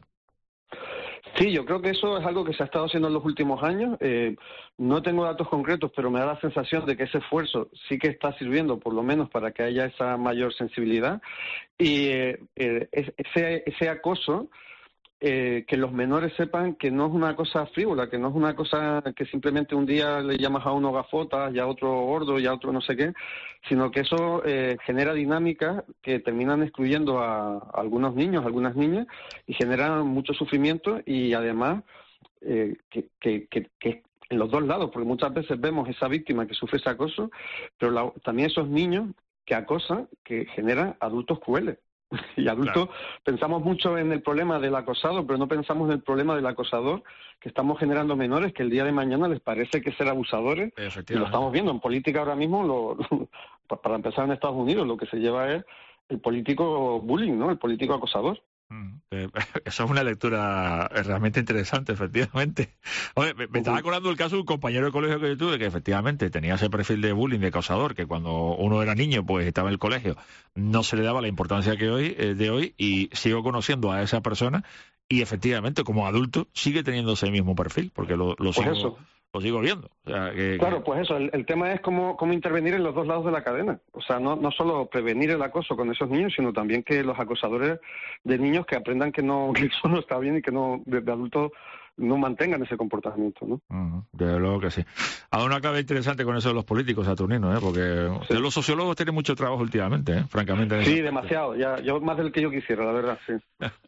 Sí, yo creo que eso es algo que se ha estado haciendo en los últimos años. Eh, no tengo datos concretos, pero me da la sensación de que ese esfuerzo sí que está sirviendo, por lo menos, para que haya esa mayor sensibilidad. Y eh, eh, ese, ese acoso, eh, que los menores sepan que no es una cosa frívola, que no es una cosa que simplemente un día le llamas a uno gafotas y a otro gordo y a otro no sé qué, sino que eso eh, genera dinámicas que terminan excluyendo a, a algunos niños, a algunas niñas, y generan mucho sufrimiento y además eh, que, que, que, que en los dos lados, porque muchas veces vemos esa víctima que sufre ese acoso, pero la, también esos niños que acosan, que generan adultos crueles. Y adultos, claro, pensamos mucho en el problema del acosado, pero no pensamos en el problema del acosador, que estamos generando menores que el día de mañana les parece que ser abusadores, y lo estamos viendo en política ahora mismo. Lo, lo, para empezar, en Estados Unidos lo que se lleva es el político bullying, ¿no? El político acosador. Mm, eh, eso es una lectura realmente interesante, efectivamente. Oye, me, me estaba acordando el caso de un compañero de colegio que yo tuve que efectivamente tenía ese perfil de bullying, de acosador, que cuando uno era niño pues estaba en el colegio, no se le daba la importancia que hoy eh, de hoy, y sigo conociendo a esa persona y efectivamente como adulto sigue teniendo ese mismo perfil, porque lo, lo Pues sigo eso. lo sigo viendo. O sea, que, Claro, que- pues eso, el, el tema es cómo, cómo intervenir en los dos lados de la cadena. O sea, no, no solo prevenir el acoso con esos niños, sino también que los acosadores de niños que aprendan que no que eso no está bien y que no de, de adultos no mantengan ese comportamiento, ¿no? Ujú, desde luego que sí. Ahora una clave interesante con eso de los políticos, Saturnino, ¿eh? Porque ustedes, los sociólogos tienen mucho trabajo últimamente, ¿eh? Francamente. en ese Sí, aspecto. demasiado, ya, yo más del que yo quisiera, la verdad, sí.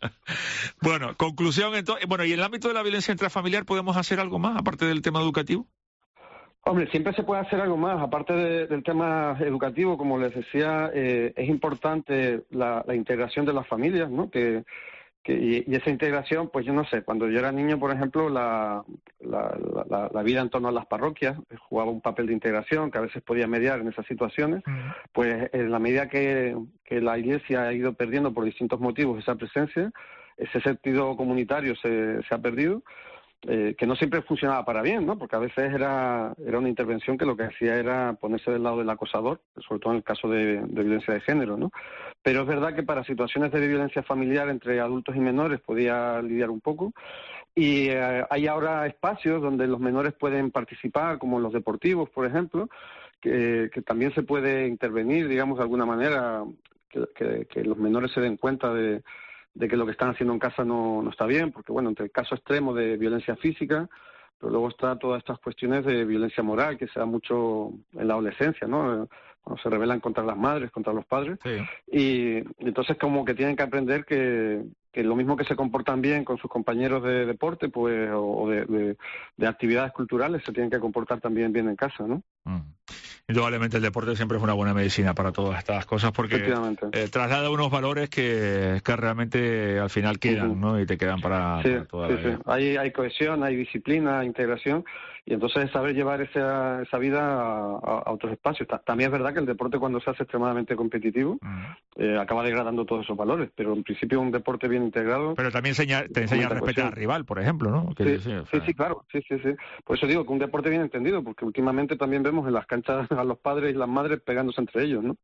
Bueno, conclusión entonces. Bueno, y en el ámbito de la violencia intrafamiliar, ¿podemos hacer algo más, aparte del tema educativo? Hombre, siempre se puede hacer algo más, aparte de- del tema educativo, como les decía, eh, es importante la, la integración de las familias, ¿no? Que, que, y, y esa integración, pues yo no sé, cuando yo era niño, por ejemplo, la, la, la, la vida en torno a las parroquias eh, jugaba un papel de integración que a veces podía mediar en esas situaciones, pues en la medida que, que la Iglesia ha ido perdiendo por distintos motivos esa presencia, ese sentido comunitario se, se ha perdido. Eh, que no siempre funcionaba para bien, ¿no? Porque a veces era era una intervención que lo que hacía era ponerse del lado del acosador, sobre todo en el caso de, de violencia de género, ¿no? Pero es verdad que para situaciones de violencia familiar entre adultos y menores podía lidiar un poco, y eh, hay ahora espacios donde los menores pueden participar, como los deportivos, por ejemplo, que, que también se puede intervenir, digamos, de alguna manera, que, que, que los menores se den cuenta de de que lo que están haciendo en casa no, no está bien, porque bueno, entre el caso extremo de violencia física, pero luego está todas estas cuestiones de violencia moral que se da mucho en la adolescencia, ¿no? Cuando se rebelan contra las madres, contra los padres, y entonces como que tienen que aprender que, que lo mismo que se comportan bien con sus compañeros de deporte, pues, o o de, de, de actividades culturales, se tienen que comportar también bien en casa, ¿no? Indudablemente el deporte siempre es una buena medicina para todas estas cosas porque Efectivamente. eh, traslada unos valores que, que realmente al final quedan, ¿no? Y te quedan para, Sí, para toda sí, la vida. sí. Hay, hay cohesión, hay disciplina, hay integración, y entonces es saber llevar esa, esa vida a, a- a otros espacios. Ta- También es verdad que el deporte, cuando se hace extremadamente competitivo, eh, acaba degradando todos esos valores, pero en principio un deporte bien integrado... Pero también enseña, te enseña a fomenta respetar al cohesión. rival, por ejemplo, ¿no? Que- Sí, sí, o sí, sea, sí, claro, sí, sí, sí. Por eso digo que un deporte bien entendido, porque últimamente también vemos en las canchas a los padres y las madres pegándose entre ellos, ¿no?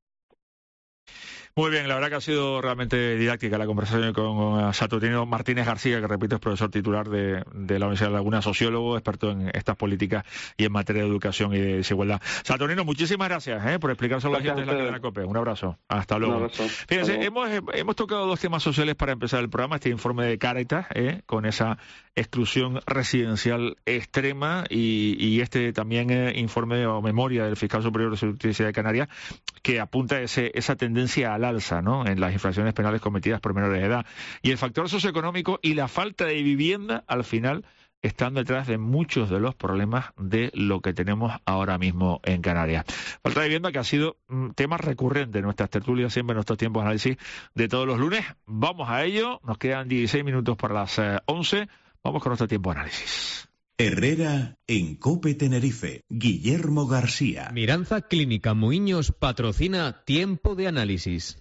Muy bien, la verdad que ha sido realmente didáctica la conversación con Saturnino Martínez García, que repito es profesor titular de, de la Universidad de Laguna, sociólogo, experto en estas políticas y en materia de educación y de desigualdad. Saturnino, muchísimas gracias ¿eh? por explicárselo a la gente de la cadena COPE. Un abrazo. Hasta luego. Un abrazo. Fíjense, Hasta hemos, hemos tocado dos temas sociales para empezar el programa, este informe de Cáritas, ¿eh? con esa exclusión residencial extrema y, y este también eh, informe o memoria del Fiscal Superior de Justicia de Canarias, que apunta ese, esa tendencia al alza, ¿no? en las infracciones penales cometidas por menores de edad. Y el factor socioeconómico y la falta de vivienda, al final, están detrás de muchos de los problemas de lo que tenemos ahora mismo en Canarias. Falta de vivienda que ha sido un tema recurrente en nuestras tertulias, siempre en nuestros tiempos de análisis de todos los lunes. Vamos a ello, nos quedan dieciséis minutos para las eh, once. Vamos con nuestro tiempo de análisis. Herrera en COPE Tenerife. Guillermo García. Miranza Clínica Muiños patrocina Tiempo de Análisis.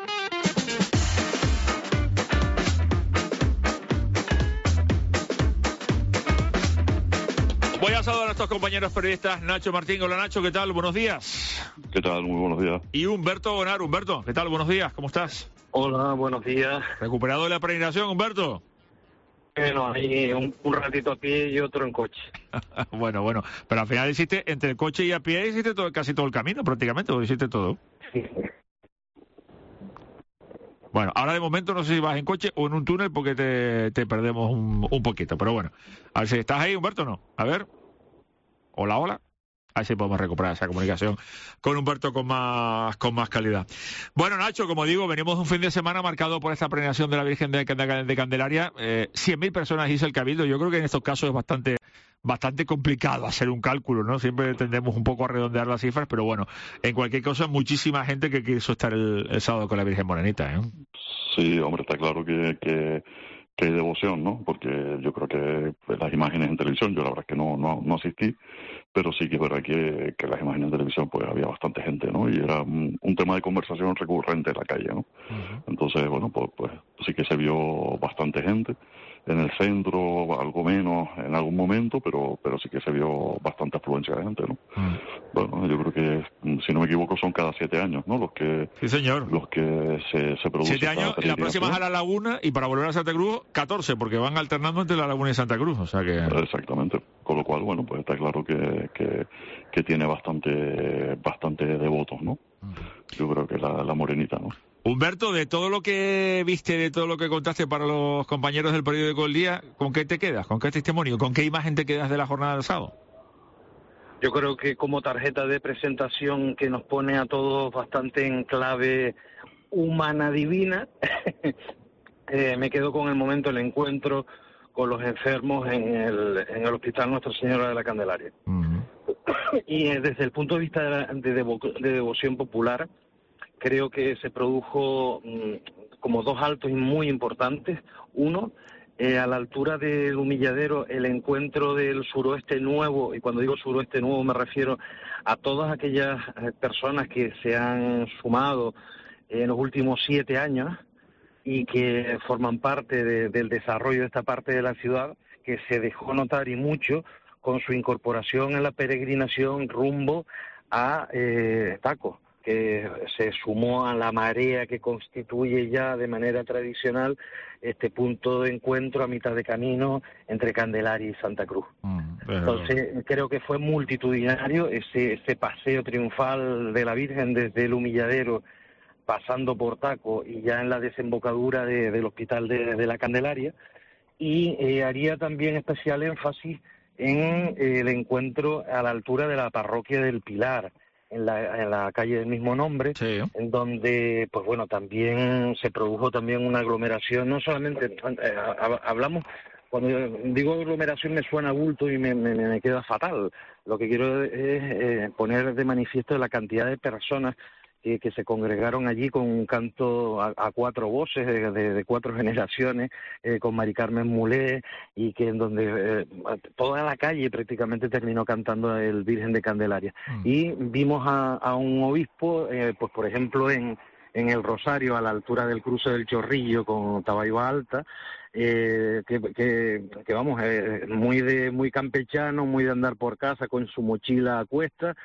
Voy a saludar a estos compañeros periodistas. Nacho Martín, hola Nacho, ¿qué tal? Buenos días. ¿Qué tal? Muy buenos días. Y Humberto Bonar. Humberto, ¿qué tal? Buenos días, ¿cómo estás? Hola, buenos días. ¿Recuperado de la peregrinación, Humberto? Bueno, ahí un, un ratito a pie y otro en coche. bueno, bueno, pero al final hiciste, entre el coche y a pie, hiciste todo, casi todo el camino prácticamente, o hiciste todo. Sí. Bueno, ahora de momento no sé si vas en coche o en un túnel porque te, te perdemos un, un poquito, pero bueno. A ver si estás ahí, Humberto, ¿no? A ver. Hola, hola. A ver si podemos recuperar esa comunicación con Humberto con más con más calidad. Bueno, Nacho, como digo, venimos de un fin de semana marcado por esta peregrinación de la Virgen de, de, de Candelaria. Eh, cien mil personas hizo el Cabildo. Yo creo que en estos casos es bastante bastante complicado hacer un cálculo, ¿no? Siempre tendemos un poco a redondear las cifras, pero bueno, en cualquier cosa, muchísima gente que quiso estar el, el sábado con la Virgen Morenita, ¿eh? Sí, hombre, está claro que, que, que hay devoción, ¿no? Porque yo creo que pues, las imágenes en televisión, yo la verdad es que no, no, no asistí, pero sí que es verdad que, que las imágenes en televisión pues había bastante gente, ¿no? Y era un, un tema de conversación recurrente en la calle, ¿no? Uh-huh. Entonces, bueno, pues, pues sí que se vio bastante gente. En el centro, algo menos en algún momento, pero pero sí que se vio bastante afluencia de gente, ¿no? Mm. Bueno, yo creo que, si no me equivoco, son cada siete años, ¿no? Los que sí, señor. Los que se, se producen. Siete años, y la próxima es a La Laguna, y para volver a Santa Cruz, catorce, porque van alternando entre La Laguna y Santa Cruz, o sea que... Exactamente, con lo cual, bueno, pues está claro que, que, que tiene bastante bastante devotos, ¿no? Mm. Yo creo que la, la morenita, ¿no? Humberto, de todo lo que viste, de todo lo que contaste para los compañeros del periódico El Día, ¿con qué te quedas? ¿Con qué testimonio? ¿Con qué imagen te quedas de la jornada del sábado? Yo creo que como tarjeta de presentación que nos pone a todos bastante en clave humana divina, eh, me quedo con el momento del encuentro con los enfermos en el, en el Hospital Nuestra Señora de la Candelaria. Uh-huh. Y eh, desde el punto de vista de, la, de, devo, de devoción popular, creo que se produjo mmm, como dos altos muy importantes. Uno, eh, a la altura del Humilladero, el encuentro del suroeste nuevo, y cuando digo suroeste nuevo me refiero a todas aquellas eh, personas que se han sumado en los últimos siete años y que forman parte de, del desarrollo de esta parte de la ciudad, que se dejó notar y mucho con su incorporación en la peregrinación rumbo a eh, Taco, que se sumó a la marea que constituye ya de manera tradicional este punto de encuentro a mitad de camino entre Candelaria y Santa Cruz. Mm, pero... Entonces, creo que fue multitudinario ese, ese paseo triunfal de la Virgen desde el Humilladero, pasando por Taco y ya en la desembocadura de, del Hospital de, de la Candelaria. Y eh, haría también especial énfasis en eh, el encuentro a la altura de la parroquia del Pilar, en la, en la calle del mismo nombre, sí, en donde, pues bueno, también se produjo también una aglomeración, no solamente, eh, hablamos, cuando digo aglomeración me suena bulto y me, me, me queda fatal, lo que quiero es eh, poner de manifiesto la cantidad de personas que, que se congregaron allí con un canto a, a cuatro voces de, de, de cuatro generaciones, eh, con Mari Carmen Mulé, y que en donde eh, toda la calle prácticamente terminó cantando el Virgen de Candelaria. Mm. Y vimos a, a un obispo, eh, pues por ejemplo en, en el Rosario, a la altura del cruce del Chorrillo con Tabaiba Alta, eh, que, que, que vamos, eh, muy de muy campechano, muy de andar por casa con su mochila a cuesta,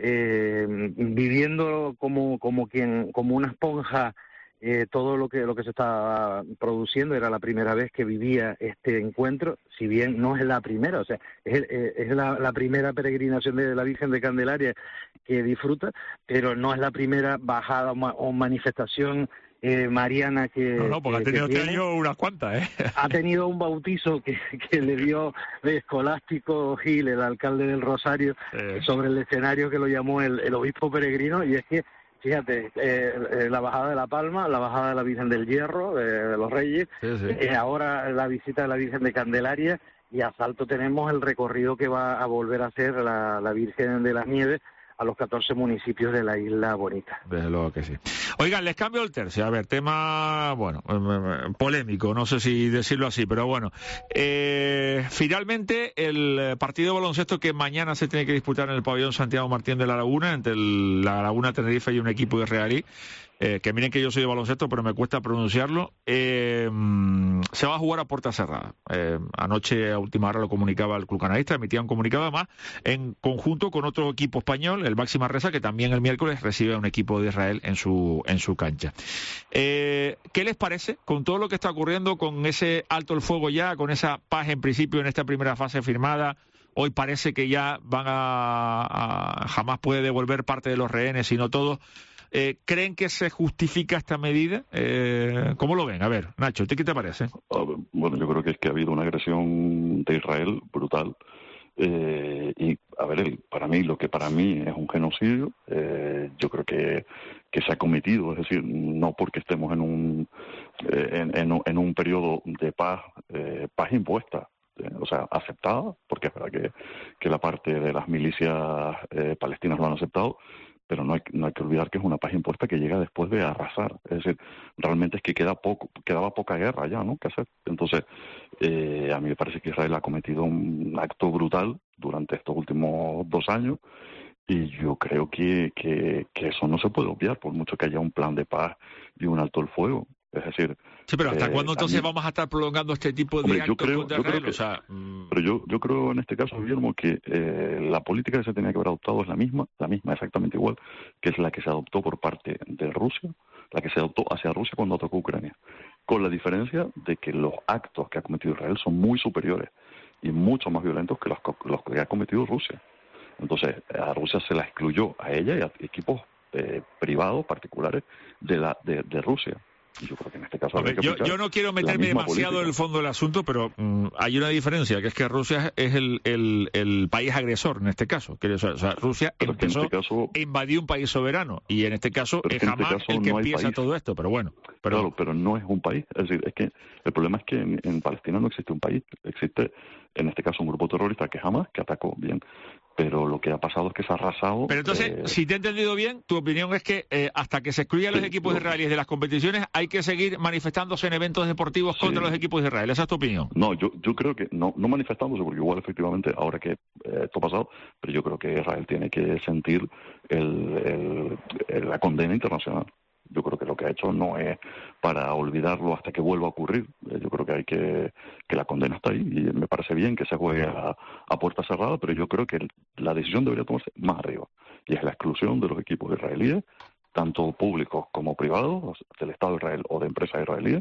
Eh, viviendo como como quien como una esponja eh, todo lo que lo que se estaba produciendo. Era la primera vez que vivía este encuentro, si bien no es la primera, o sea, es, es la, la primera peregrinación de la Virgen de Candelaria que disfruta, pero no es la primera bajada o manifestación Eh, mariana que... No, no, porque que, ha tenido que este año unas cuantas, ¿eh? Ha tenido un bautizo que, que le dio de Escolástico Gil, el alcalde del Rosario, eh. sobre el escenario que lo llamó el, el obispo peregrino, y es que, fíjate, eh, eh, la bajada de la Palma, la bajada de la Virgen del Hierro, de, de los Reyes, sí, sí. Eh, ahora la visita de la Virgen de Candelaria, y a Salto tenemos el recorrido que va a volver a hacer la, la Virgen de las Nieves, a los catorce municipios de la Isla Bonita. Desde luego que sí. Oigan, les cambio el tercio. A ver, tema, bueno, polémico, no sé si decirlo así, pero bueno. Eh, finalmente, el partido de baloncesto que mañana se tiene que disputar en el pabellón Santiago Martín de la Laguna, entre el, la Laguna Tenerife y un equipo israelí, eh, que miren que yo soy de baloncesto, pero me cuesta pronunciarlo, eh, se va a jugar a puerta cerrada. Eh, anoche, a última hora, lo comunicaba el club canadista, emitía un comunicado además, en conjunto con otro equipo español, el Baxi Manresa, que también el miércoles recibe a un equipo de Israel en su en su cancha. Eh, ¿Qué les parece con todo lo que está ocurriendo, con ese alto el fuego ya, con esa paz en principio en esta primera fase firmada? Hoy parece que ya van a, a jamás puede devolver parte de los rehenes, sino todos. Eh, ¿Creen que se justifica esta medida? Eh, ¿Cómo lo ven? A ver, Nacho, ¿qué te parece? Bueno, yo creo que es que ha habido una agresión de Israel brutal. Eh, y, a ver, el, para mí, lo que para mí es un genocidio, eh, yo creo que, que se ha cometido, es decir, no porque estemos en un, eh, en, en, en un periodo de paz, eh, paz impuesta, eh, o sea, aceptada, porque es verdad que, que la parte de las milicias eh, palestinas lo han aceptado, pero no hay, no hay que olvidar que es una paz impuesta que llega después de arrasar. Es decir, realmente es que queda poco, quedaba poca guerra ya, ¿no?, que hacer. Entonces, eh, a mí me parece que Israel ha cometido un acto brutal durante estos últimos dos años, y yo creo que, que, que eso no se puede obviar, por mucho que haya un plan de paz y un alto el fuego. Es decir... Sí, pero ¿hasta eh, cuándo entonces también, vamos a estar prolongando este tipo de hombre, actos yo creo, contra yo Israel? creo que, o sea, mmm... Pero yo, yo creo en este caso, Guillermo, que eh, la política que se tenía que haber adoptado es la misma, la misma exactamente igual, que es la que se adoptó por parte de Rusia, la que se adoptó hacia Rusia cuando atacó Ucrania, con la diferencia de que los actos que ha cometido Israel son muy superiores y mucho más violentos que los, los que ha cometido Rusia. Entonces, a Rusia se la excluyó, a ella y a equipos eh, privados, particulares, de, la, de, de Rusia. Y yo creo que en este caso... Ver, yo, yo no quiero meterme demasiado política. en el fondo del asunto, pero mmm, hay una diferencia, que es que Rusia es el, el, el país agresor en este caso. Que, o sea, o sea, Rusia pero empezó este caso, a invadir un país soberano, y en este caso es jamás este el que no empieza país. todo esto, pero bueno. Pero... Claro, pero no es un país. Es decir, es que el problema es que en, en Palestina no existe un país. Existe, en este caso, un grupo terrorista que jamás, que atacó bien. Pero lo que ha pasado es que se ha arrasado... Pero entonces, eh... si te he entendido bien, tu opinión es que eh, hasta que se excluyan sí, los equipos lo... israelíes de las competiciones, hay que seguir manifestándose en eventos deportivos sí. contra los equipos de Israel. ¿Esa es tu opinión? No, yo yo creo que, no no manifestándose, porque igual efectivamente, ahora que eh, esto ha pasado, pero yo creo que Israel tiene que sentir el, el, el, la condena internacional. Yo creo que lo que ha hecho no es para olvidarlo hasta que vuelva a ocurrir. Yo creo que hay que que la condena está ahí, y me parece bien que se juegue a, a puerta cerrada, pero yo creo que la decisión debería tomarse más arriba, y es la exclusión de los equipos israelíes, tanto públicos como privados, del Estado de Israel o de empresas israelíes,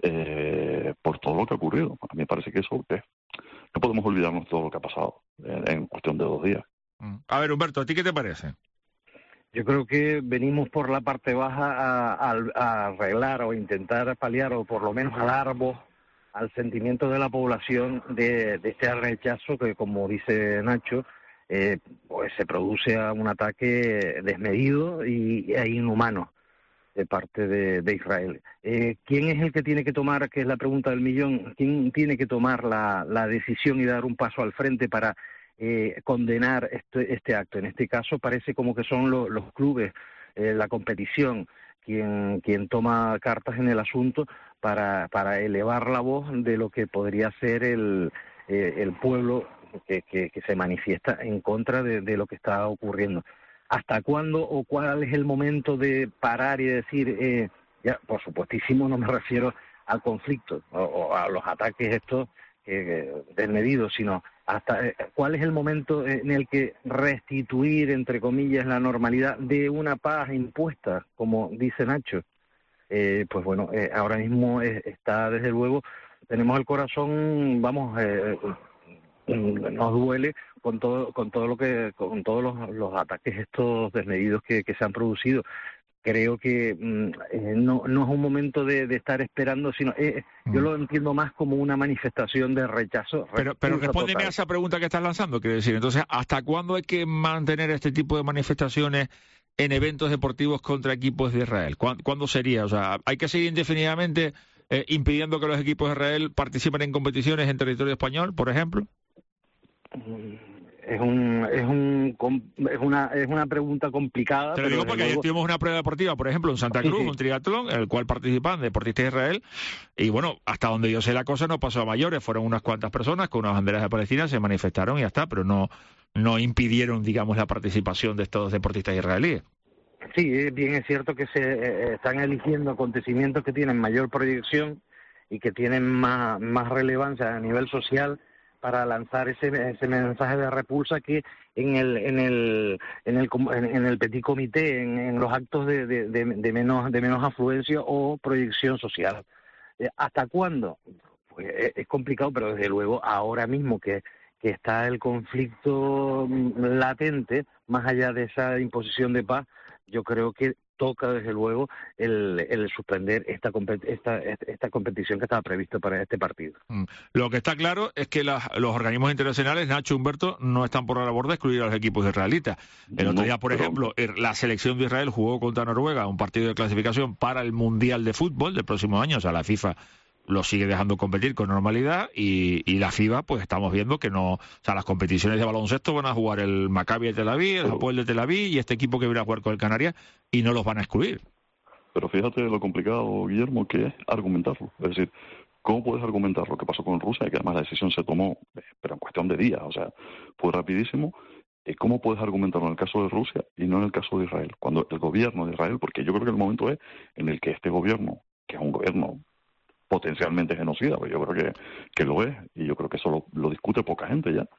eh, por todo lo que ha ocurrido. A mí me parece que eso es, no podemos olvidarnos de todo lo que ha pasado en, en cuestión de dos días. A ver, Humberto, ¿a ti qué te parece? Yo creo que venimos por la parte baja a, a, a arreglar o intentar paliar, o por lo menos a dar voz al sentimiento de la población de, de este rechazo que, como dice Nacho, eh, pues se produce a un ataque desmedido y, e inhumano de parte de, de Israel. Eh, ¿Quién es el que tiene que tomar, que es la pregunta del millón, quién tiene que tomar la, la decisión y dar un paso al frente para Eh, condenar este, este acto? En este caso parece como que son lo, los clubes, eh, la competición, quien, quien toma cartas en el asunto para, para elevar la voz de lo que podría ser el, eh, el pueblo que, que, que se manifiesta en contra de, de lo que está ocurriendo. ¿Hasta cuándo o cuál es el momento de parar y decir, eh, ya, por supuestísimo no me refiero al conflicto o, o a los ataques estos eh, desmedidos, sino hasta eh, cuál es el momento en el que restituir, entre comillas, la normalidad de una paz impuesta, como dice Nacho? Eh, pues bueno, eh, ahora mismo eh, está, desde luego, tenemos el corazón, vamos, eh, nos duele con todo, con todo lo que, con todos los, los ataques estos desmedidos que, que se han producido. Creo que eh, no, no es un momento de, de estar esperando, sino eh, mm. yo lo entiendo más como una manifestación de rechazo. Pero, pero respóndeme total. a esa pregunta que estás lanzando, quiero decir, entonces, ¿hasta cuándo hay que mantener este tipo de manifestaciones en eventos deportivos contra equipos de Israel? ¿Cuándo, ¿cuándo sería? O sea, ¿hay que seguir indefinidamente eh, impidiendo que los equipos de Israel participen en competiciones en territorio español, por ejemplo? Es un es un es una es una pregunta complicada. Te lo digo porque luego... ayer tuvimos una prueba deportiva, por ejemplo, en Santa Cruz, sí, sí. un triatlón, en el cual participan deportistas de Israel, y bueno, hasta donde yo sé la cosa no pasó a mayores, fueron unas cuantas personas con unas banderas de Palestina, se manifestaron y ya está, pero no no impidieron, digamos, la participación de estos deportistas israelíes. Sí, bien es cierto que se eh, están eligiendo acontecimientos que tienen mayor proyección y que tienen más más relevancia a nivel social, para lanzar ese ese mensaje de repulsa que en el en el en el en el petit comité, en, en los actos de, de, de, de menos de menos afluencia o proyección social. ¿Hasta cuándo? Pues es complicado, pero desde luego ahora mismo que que está el conflicto latente, más allá de esa imposición de paz, yo creo que toca desde luego el, el suspender esta, esta esta competición que estaba prevista para este partido. Mm. Lo que está claro es que las, los organismos internacionales, Nacho, Humberto, no están por la labor de excluir a los equipos israelitas. El otro día, por no, ejemplo, pero... la selección de Israel jugó contra Noruega un partido de clasificación para el Mundial de Fútbol del próximo año, o sea, la FIFA lo sigue dejando competir con normalidad y, y la FIBA, pues estamos viendo que no, o sea, las competiciones de baloncesto van a jugar el Maccabi de Tel Aviv, el Hapoel de Tel Aviv y este equipo que viene a jugar con el Canarias y no los van a excluir. Pero fíjate lo complicado, Guillermo, que es argumentarlo. Es decir, ¿cómo puedes argumentar lo que pasó con Rusia? Que además la decisión se tomó, pero en cuestión de días, o sea, fue rapidísimo. ¿Cómo puedes argumentarlo en el caso de Rusia y no en el caso de Israel? Cuando el gobierno de Israel, porque yo creo que el momento es en el que este gobierno, que es un gobierno potencialmente genocida, pues yo creo que, que lo es, y yo creo que eso lo, lo discute poca gente ya,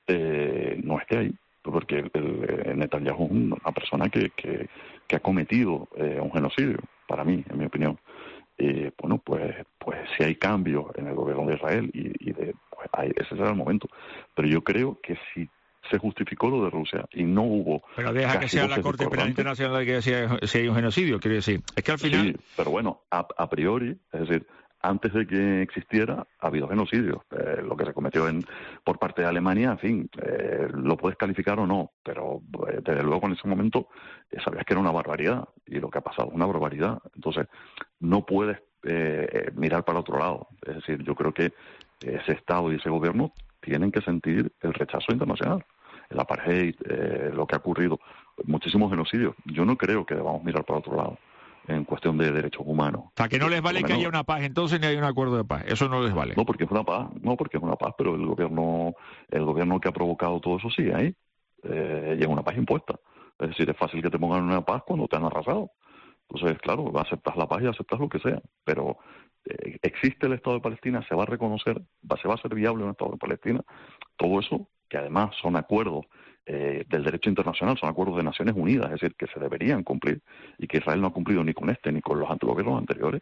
eh, no esté ahí, porque el, el Netanyahu es una persona que, que, que ha cometido eh, un genocidio, para mí, en mi opinión. Eh, bueno, pues pues si hay cambios en el gobierno de Israel, y, y de, pues hay, ese será el momento. Pero yo creo que si se justificó lo de Rusia y no hubo... Pero deja que sea la Corte Penal Internacional la que decida si hay un genocidio, quiere decir. Es que al final... Sí, pero bueno, a, a priori, es decir, antes de que existiera, ha habido genocidios. Eh, lo que se cometió en, por parte de Alemania, en fin, eh, lo puedes calificar o no, pero eh, desde luego en ese momento eh, sabías que era una barbaridad, y lo que ha pasado es una barbaridad. Entonces, no puedes eh, mirar para otro lado. Es decir, yo creo que ese Estado y ese gobierno tienen que sentir el rechazo internacional. El apartheid, eh, lo que ha ocurrido, muchísimos genocidios. Yo no creo que debamos mirar para otro lado en cuestión de derechos humanos. O sea, que no les vale que haya una paz entonces ni hay un acuerdo de paz. Eso no les vale. No, porque es una paz, no, porque es una paz, pero el gobierno el gobierno que ha provocado todo eso sigue ahí. Eh, y es una paz impuesta. Es decir, es fácil que te pongan una paz cuando te han arrasado. Entonces, claro, aceptas la paz y aceptas lo que sea, pero eh, existe el Estado de Palestina, se va a reconocer, va, se va a hacer viable un Estado de Palestina. Todo eso, que además son acuerdos eh, del derecho internacional, son acuerdos de Naciones Unidas, es decir, que se deberían cumplir y que Israel no ha cumplido ni con este ni con los gobiernos anteriores.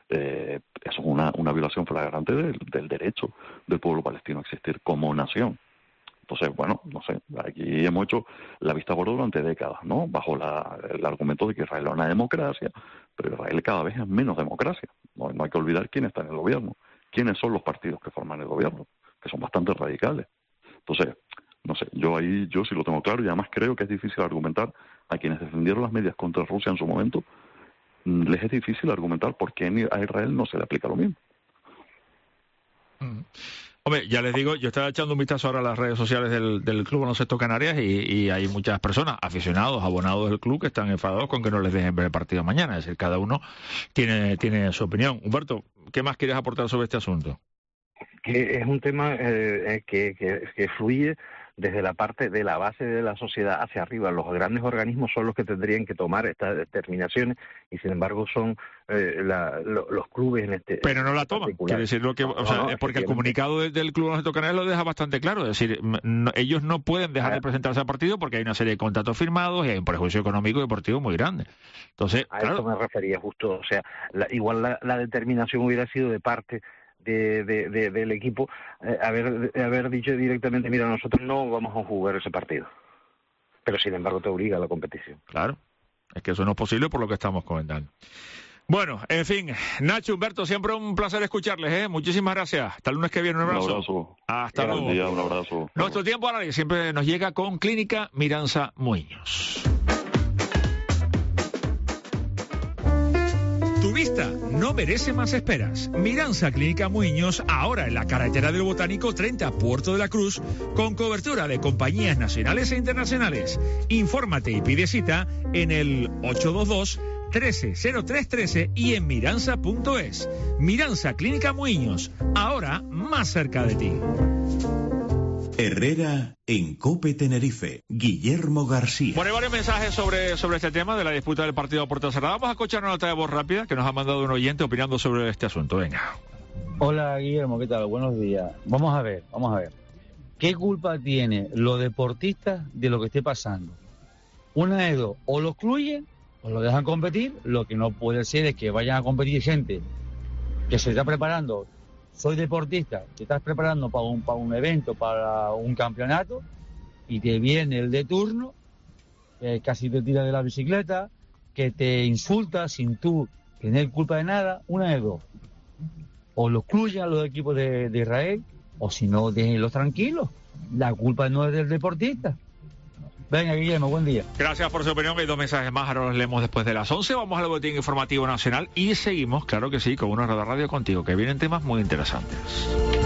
Eh, eso es una, una violación flagrante del, del derecho del pueblo palestino a existir como nación. Entonces, bueno, no sé, aquí hemos hecho la vista gorda durante décadas, ¿no? Bajo la, el argumento de que Israel es una democracia, pero Israel cada vez es menos democracia. No, no hay que olvidar quién está en el gobierno, quiénes son los partidos que forman el gobierno, que son bastante radicales. Entonces, no sé, yo ahí yo sí lo tengo claro, y además creo que es difícil argumentar a quienes defendieron las medidas contra Rusia en su momento, les es difícil argumentar por qué a Israel no se le aplica lo mismo. Mm. Hombre, ya les digo, yo estaba echando un vistazo ahora a las redes sociales del, del Club Baloncesto Canarias y, y hay muchas personas, aficionados, abonados del club, que están enfadados con que no les dejen ver el partido mañana. Es decir, cada uno tiene, tiene su opinión. Humberto, ¿qué más quieres aportar sobre este asunto? Que es un tema eh, que, que, que fluye desde la parte de la base de la sociedad hacia arriba. Los grandes organismos son los que tendrían que tomar estas determinaciones y, sin embargo, son eh, la, lo, los clubes en este... Pero no la toman. Quiere decir lo que, o sea, no, no, porque el comunicado del, del Club Baloncesto Canarias lo deja bastante claro. Es decir, no, ellos no pueden dejar de presentarse al partido porque hay una serie de contratos firmados y hay un prejuicio económico y deportivo muy grande. Entonces, a claro, eso me refería justo. O sea, la, igual la, la determinación hubiera sido de parte... De, de, de, del equipo, eh, haber, haber dicho directamente, mira, nosotros no vamos a jugar ese partido, pero sin embargo te obliga a la competición. Claro, es que eso no es posible por lo que estamos comentando. Bueno, en fin, Nacho, Humberto, siempre un placer escucharles, ¿eh? Muchísimas gracias. Hasta el lunes que viene, un abrazo. Un abrazo. Hasta Buen luego. día, un abrazo. Nuestro tiempo ahora siempre nos llega con Clínica Miranza Muñoz. Tu vista no merece más esperas. Miranza Clínica Muñoz, ahora en la carretera del Botánico treinta, Puerto de la Cruz, con cobertura de compañías nacionales e internacionales. Infórmate y pide cita en el ocho dos dos, uno tres cero tres uno tres y en miranza punto es. Miranza Clínica Muñoz, ahora más cerca de ti. Herrera en COPE Tenerife. Guillermo García. Bueno, hay varios mensajes sobre, sobre este tema de la disputa del partido a puerta cerrada. Vamos a escuchar una nota de voz rápida que nos ha mandado un oyente opinando sobre este asunto. Venga. Hola, Guillermo, ¿qué tal? Buenos días. Vamos a ver, vamos a ver. ¿Qué culpa tiene los deportistas de lo que esté pasando? Una de dos, o lo excluyen o lo dejan competir. Lo que no puede ser es que vayan a competir gente que se está preparando. Soy deportista, te estás preparando para un, para un evento, para un campeonato, y te viene el de turno, que casi te tira de la bicicleta, que te insulta sin tú tener culpa de nada. Una de dos. O lo excluyen a los equipos de, de Israel, o si no, déjenlos tranquilos. La culpa no es del deportista. Venga, Guillermo, buen día. Gracias por su opinión. Hay dos mensajes más, ahora los leemos después de las once. Vamos al boletín informativo nacional y seguimos, claro que sí, con una Radar Radio contigo, que vienen temas muy interesantes.